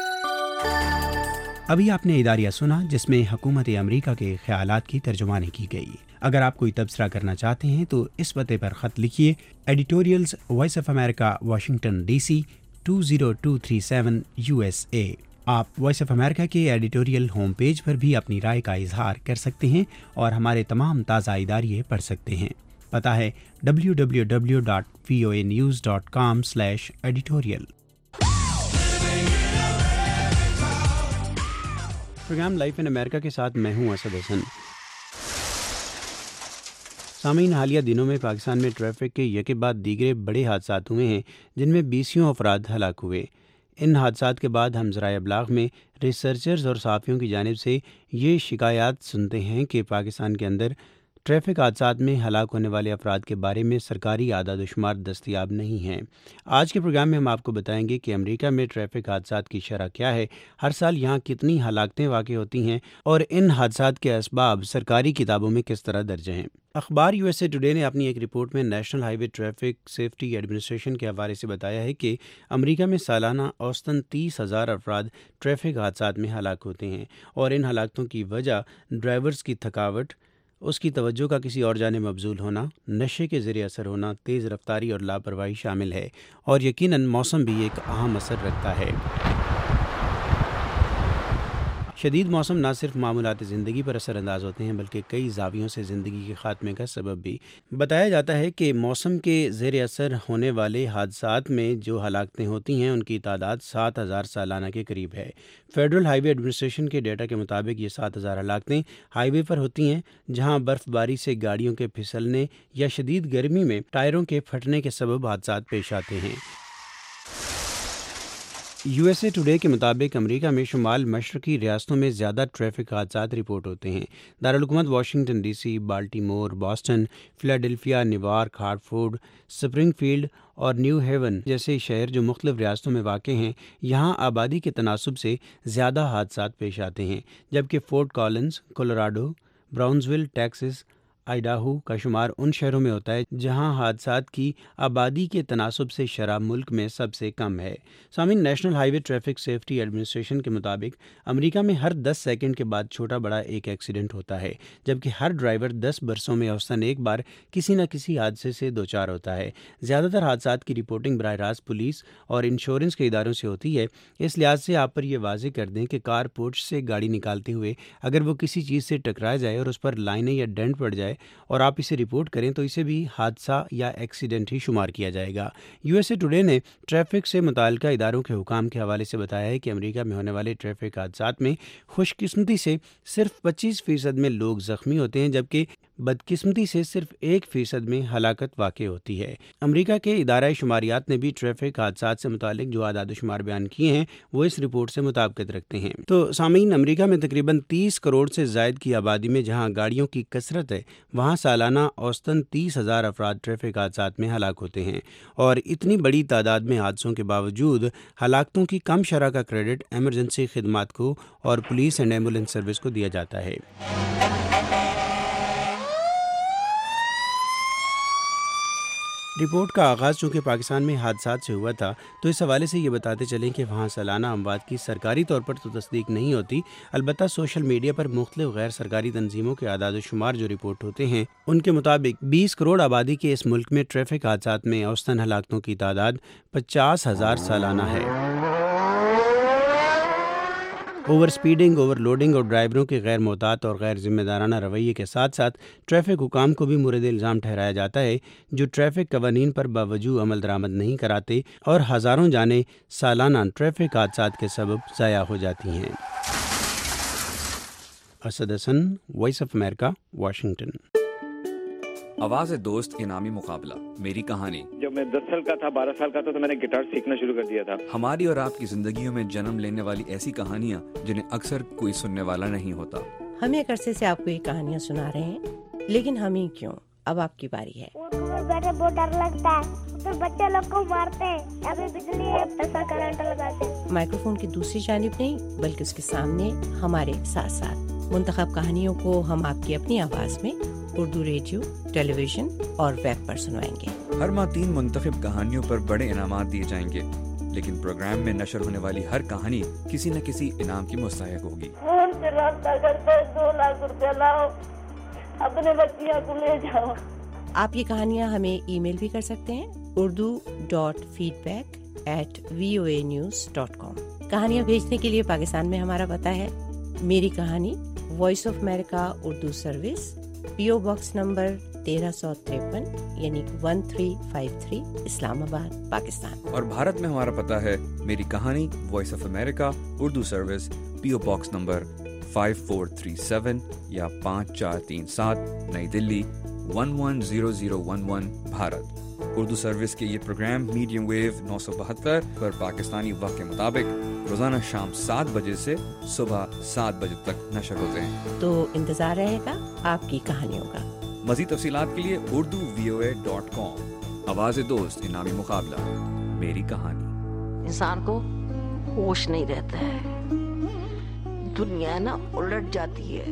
अभी आपने इदारिया सुना जिसमें हुकूमत अमरीका के ख्यालात की तर्जुमानी की गई। अगर आप कोई तबसरा करना चाहते हैं तो इस पते पर ख़त लिखिए, editorials voice of America Washington D C two zero two three seven U S A. आप वॉइस ऑफ अमेरिका के एडिटोरियल होम पेज पर भी अपनी राय का इजहार कर सकते हैं और हमारे तमाम ताज़ा इदारिये पढ़ सकते हैं। पता है W W W dot V O A news dot com slash editorial. Programme life in America के साथ मैं हूं असद हसन। सामीन, हालिया दिनों में पाकिस्तान में ट्रैफिक के यके बाद दीगरे बड़े हादसा हुए हैं जिनमें बीसियों अफराद हलाक हुए। इन हादसात के बाद हम ज़राए इब्लाग में रिसर्चर्स और सहाफ़ियों की जानिब से ये शिकायत सुनते हैं कि पाकिस्तान के अंदर ट्रैफिक हादसात में हलाक होने वाले अफराद के बारे में सरकारी आदाद शुमार दस्तयाब नहीं हैं। आज के प्रोग्राम में हम आपको बताएंगे कि अमेरिका में ट्रैफिक हादसात की शरह क्या है, हर साल यहाँ कितनी हलाकतें वाक़ होती हैं और इन हादसात के असबाब सरकारी किताबों में किस तरह दर्ज हैं। अखबार यूएसए टुडे ने अपनी एक रिपोर्ट में national highway traffic safety administration के हवाले से बताया है कि अमेरिका में सालाना औसतन तीस हज़ार अफराद ट्रैफिक हादसात में हलाक होते हैं और इन हलाकतों की वजह ड्राइवर्स की थकावट اس کی توجہ کا کسی اور جانب مبذول ہونا، نشے کے زیر اثر ہونا، تیز رفتاری اور لاپرواہی شامل ہے، اور یقیناً موسم بھی ایک اہم اثر رکھتا ہے۔ شدید موسم نہ صرف معمولات زندگی پر اثر انداز ہوتے ہیں بلکہ کئی زاویوں سے زندگی کے خاتمے کا سبب بھی بتایا جاتا ہے کہ موسم کے زیر اثر ہونے والے حادثات میں جو ہلاکتیں ہوتی ہیں ان کی تعداد سات ہزار سالانہ کے قریب ہے۔ فیڈرل ہائی وے ایڈمنسٹریشن کے ڈیٹا کے مطابق یہ سات ہزار ہلاکتیں ہائی وے پر ہوتی ہیں جہاں برف باری سے گاڑیوں کے پھسلنے یا شدید گرمی میں ٹائروں کے پھٹنے کے سبب حادثات پیش آتے ہیں۔ یو ایس اے ٹوڈے کے مطابق امریکہ میں شمال مشرقی ریاستوں میں زیادہ ٹریفک حادثات رپورٹ ہوتے ہیں۔ دارالحکومت Washington D C, Baltimore, Boston, Philadelphia, Newark, Hartford, Springfield اور نیو ہیون جیسے شہر جو مختلف ریاستوں میں واقع ہیں، یہاں آبادی کے تناسب سے زیادہ حادثات پیش آتے ہیں، جبکہ Fort Collins, Colorado, Brownsville, Texas, Idaho کا شمار ان شہروں میں ہوتا ہے جہاں حادثات کی آبادی کے تناسب سے شرح ملک میں سب سے کم ہے۔ سامعین، national highway traffic safety administration کے مطابق امریکہ میں ہر دس سیکنڈ کے بعد چھوٹا بڑا ایک ایکسیڈنٹ ہوتا ہے، جبکہ ہر ڈرائیور دس برسوں میں اوسطاً ایک بار کسی نہ کسی حادثے سے دوچار ہوتا ہے۔ زیادہ تر حادثات کی رپورٹنگ براہ راست پولیس اور انشورنس کے اداروں سے ہوتی ہے۔ اس لحاظ سے آپ پر یہ واضح کر دیں کہ کار پورچ سے گاڑی نکالتے ہوئے اگر وہ کسی چیز سے ٹکرایا جائے اور اس پر لائنیں یا ڈینٹ پڑ جائے اور آپ اسے رپورٹ کریں تو اسے بھی حادثہ یا ایکسیڈنٹ ہی شمار کیا جائے گا۔ یو ایس اے ٹوڈے نے ٹریفک سے متعلقہ اداروں کے حکام کے حوالے سے بتایا ہے کہ امریکہ میں ہونے والے ٹریفک حادثات میں خوش قسمتی سے صرف پچیس فیصد میں لوگ زخمی ہوتے ہیں، جبکہ بدقسمتی سے صرف ایک فیصد میں ہلاکت واقع ہوتی ہے۔ امریکہ کے ادارہ شماریات نے بھی ٹریفک حادثات سے متعلق جو اعداد و شمار بیان کیے ہیں وہ اس رپورٹ سے مطابقت رکھتے ہیں۔ تو سامعین، امریکہ میں تقریباً تیس کروڑ سے زائد کی آبادی میں جہاں گاڑیوں کی کثرت ہے وہاں سالانہ اوسطاً تیس ہزار افراد ٹریفک حادثات میں ہلاک ہوتے ہیں، اور اتنی بڑی تعداد میں حادثوں کے باوجود ہلاکتوں کی کم شرح کا کریڈٹ ایمرجنسی خدمات کو اور پولیس اینڈ ایمبولینس سروس کو دیا جاتا ہے۔ رپورٹ کا آغاز چونکہ پاکستان میں حادثات سے ہوا تھا تو اس حوالے سے یہ بتاتے چلیں کہ وہاں سالانہ اموات کی سرکاری طور پر تو تصدیق نہیں ہوتی، البتہ سوشل میڈیا پر مختلف غیر سرکاری تنظیموں کے اعداد و شمار جو رپورٹ ہوتے ہیں ان کے مطابق بیس کروڑ آبادی کے اس ملک میں ٹریفک حادثات میں اوسطاً ہلاکتوں کی تعداد پچاس ہزار سالانہ ہے۔ اوور سپیڈنگ، اوور لوڈنگ اور ڈرائیوروں کے غیر محتاط اور غیر ذمہ دارانہ رویے کے ساتھ ساتھ ٹریفک حکام کو بھی مورد الزام ٹھہرایا جاتا ہے جو ٹریفک قوانین پر باوجود عمل درآمد نہیں کراتے اور ہزاروں جانیں سالانہ ٹریفک حادثات کے سبب ضائع ہو جاتی ہیں۔ Asad Hasan, voice of America, Washington. آواز دوست انعامی مقابلہ، میری کہانی۔ جب میں دس سال کا تھا، بارہ سال کا تھا تو میں نے گٹار سیکھنا شروع کر دیا تھا۔ ہماری اور آپ کی زندگیوں میں جنم لینے والی ایسی کہانیاں جنہیں اکثر کوئی سننے والا نہیں ہوتا۔ ہم ایک عرصے سے آپ کو یہ کہانیاں سنا رہے ہیں، لیکن ہم ہی کیوں، اب آپ کی باری ہے۔ بیٹھے بہت ڈر لگتا ہے، پھر بچے لوگ کو مارتے ہیں، ابھی بجلی ہے، ایسا کرنٹ لگاتے ہیں۔ مائکرو فون کی دوسری جانب نہیں بلکہ اس کے سامنے ہمارے ساتھ ساتھ منتخب کہانیوں کو ہم آپ کی اپنی آواز میں اردو ریڈیو، ٹیلی ویژن اور ویب پر سنوائیں گے۔ ہر ماہ تین منتخب کہانیوں پر بڑے انعامات دیے جائیں گے، لیکن پروگرام میں نشر ہونے والی ہر کہانی کسی نہ کسی انعام کی مستحق ہوگی۔ فون سے رابطہ کرتے دو لاکھ روپیہ لاؤ، اپنے بچیاں کو لے جاؤ۔ آپ یہ کہانیاں ہمیں ای میل بھی کر سکتے ہیں، Urdu dot feedback at V O A news dot com. کہانیاں بھیجنے کے لیے پاکستان میں ہمارا پتہ ہے میری کہانی، voice of America Urdu service, P O box number تیرہ سو تریپن یعنی one three five three, Islamabad, Pakistan. اور بھارت میں ہمارا پتہ ہے میری کہانی، voice of America Urdu service, P O box number five four three seven یا پانچ چار تین سات، Nai Dilli one one zero zero one one, Bharat. Urdu service کے یہ پروگرام میڈیم ویو نو سو بہتر پر پاکستانی وقت کے مطابق روزانہ شام سات بجے سے صبح سات بجے تک نشر ہوتے ہیں، تو انتظار رہے گا آپ کی کہانیوں کا۔ مزید تفصیلات کے لیے اردو وی او اے ڈاٹ کام۔ آواز دوست انعامی مقابلہ، میری کہانی۔ انسان کو ہوش نہیں رہتا ہے، دنیا نا الٹ جاتی ہے۔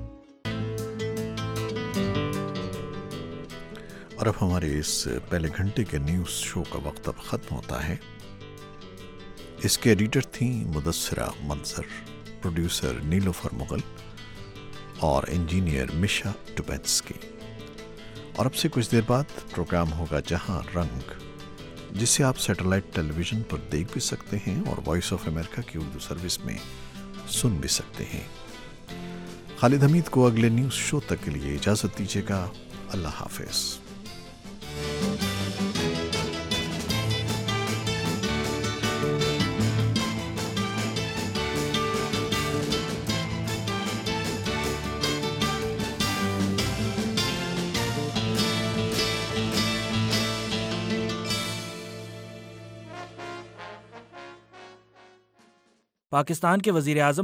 اور اب ہمارے اس پہلے گھنٹے کے نیوز شو کا وقت اب ختم ہوتا ہے۔ اس کے ایڈیٹر تھیں مدثرہ منظر، پروڈیوسر نیلوفر مغل، اور انجینئر مشا ٹوبینسکی۔ اور اب سے کچھ دیر بعد پروگرام ہوگا جہاں رنگ، جسے آپ سیٹلائٹ ٹیلی ویژن پر دیکھ بھی سکتے ہیں اور وائس آف امریکہ کی اردو سروس میں سن بھی سکتے ہیں۔ خالد حمید کو اگلے نیوز شو تک کے لیے اجازت دیجیے گا۔ اللہ حافظ۔ پاکستان کے وزیر اعظم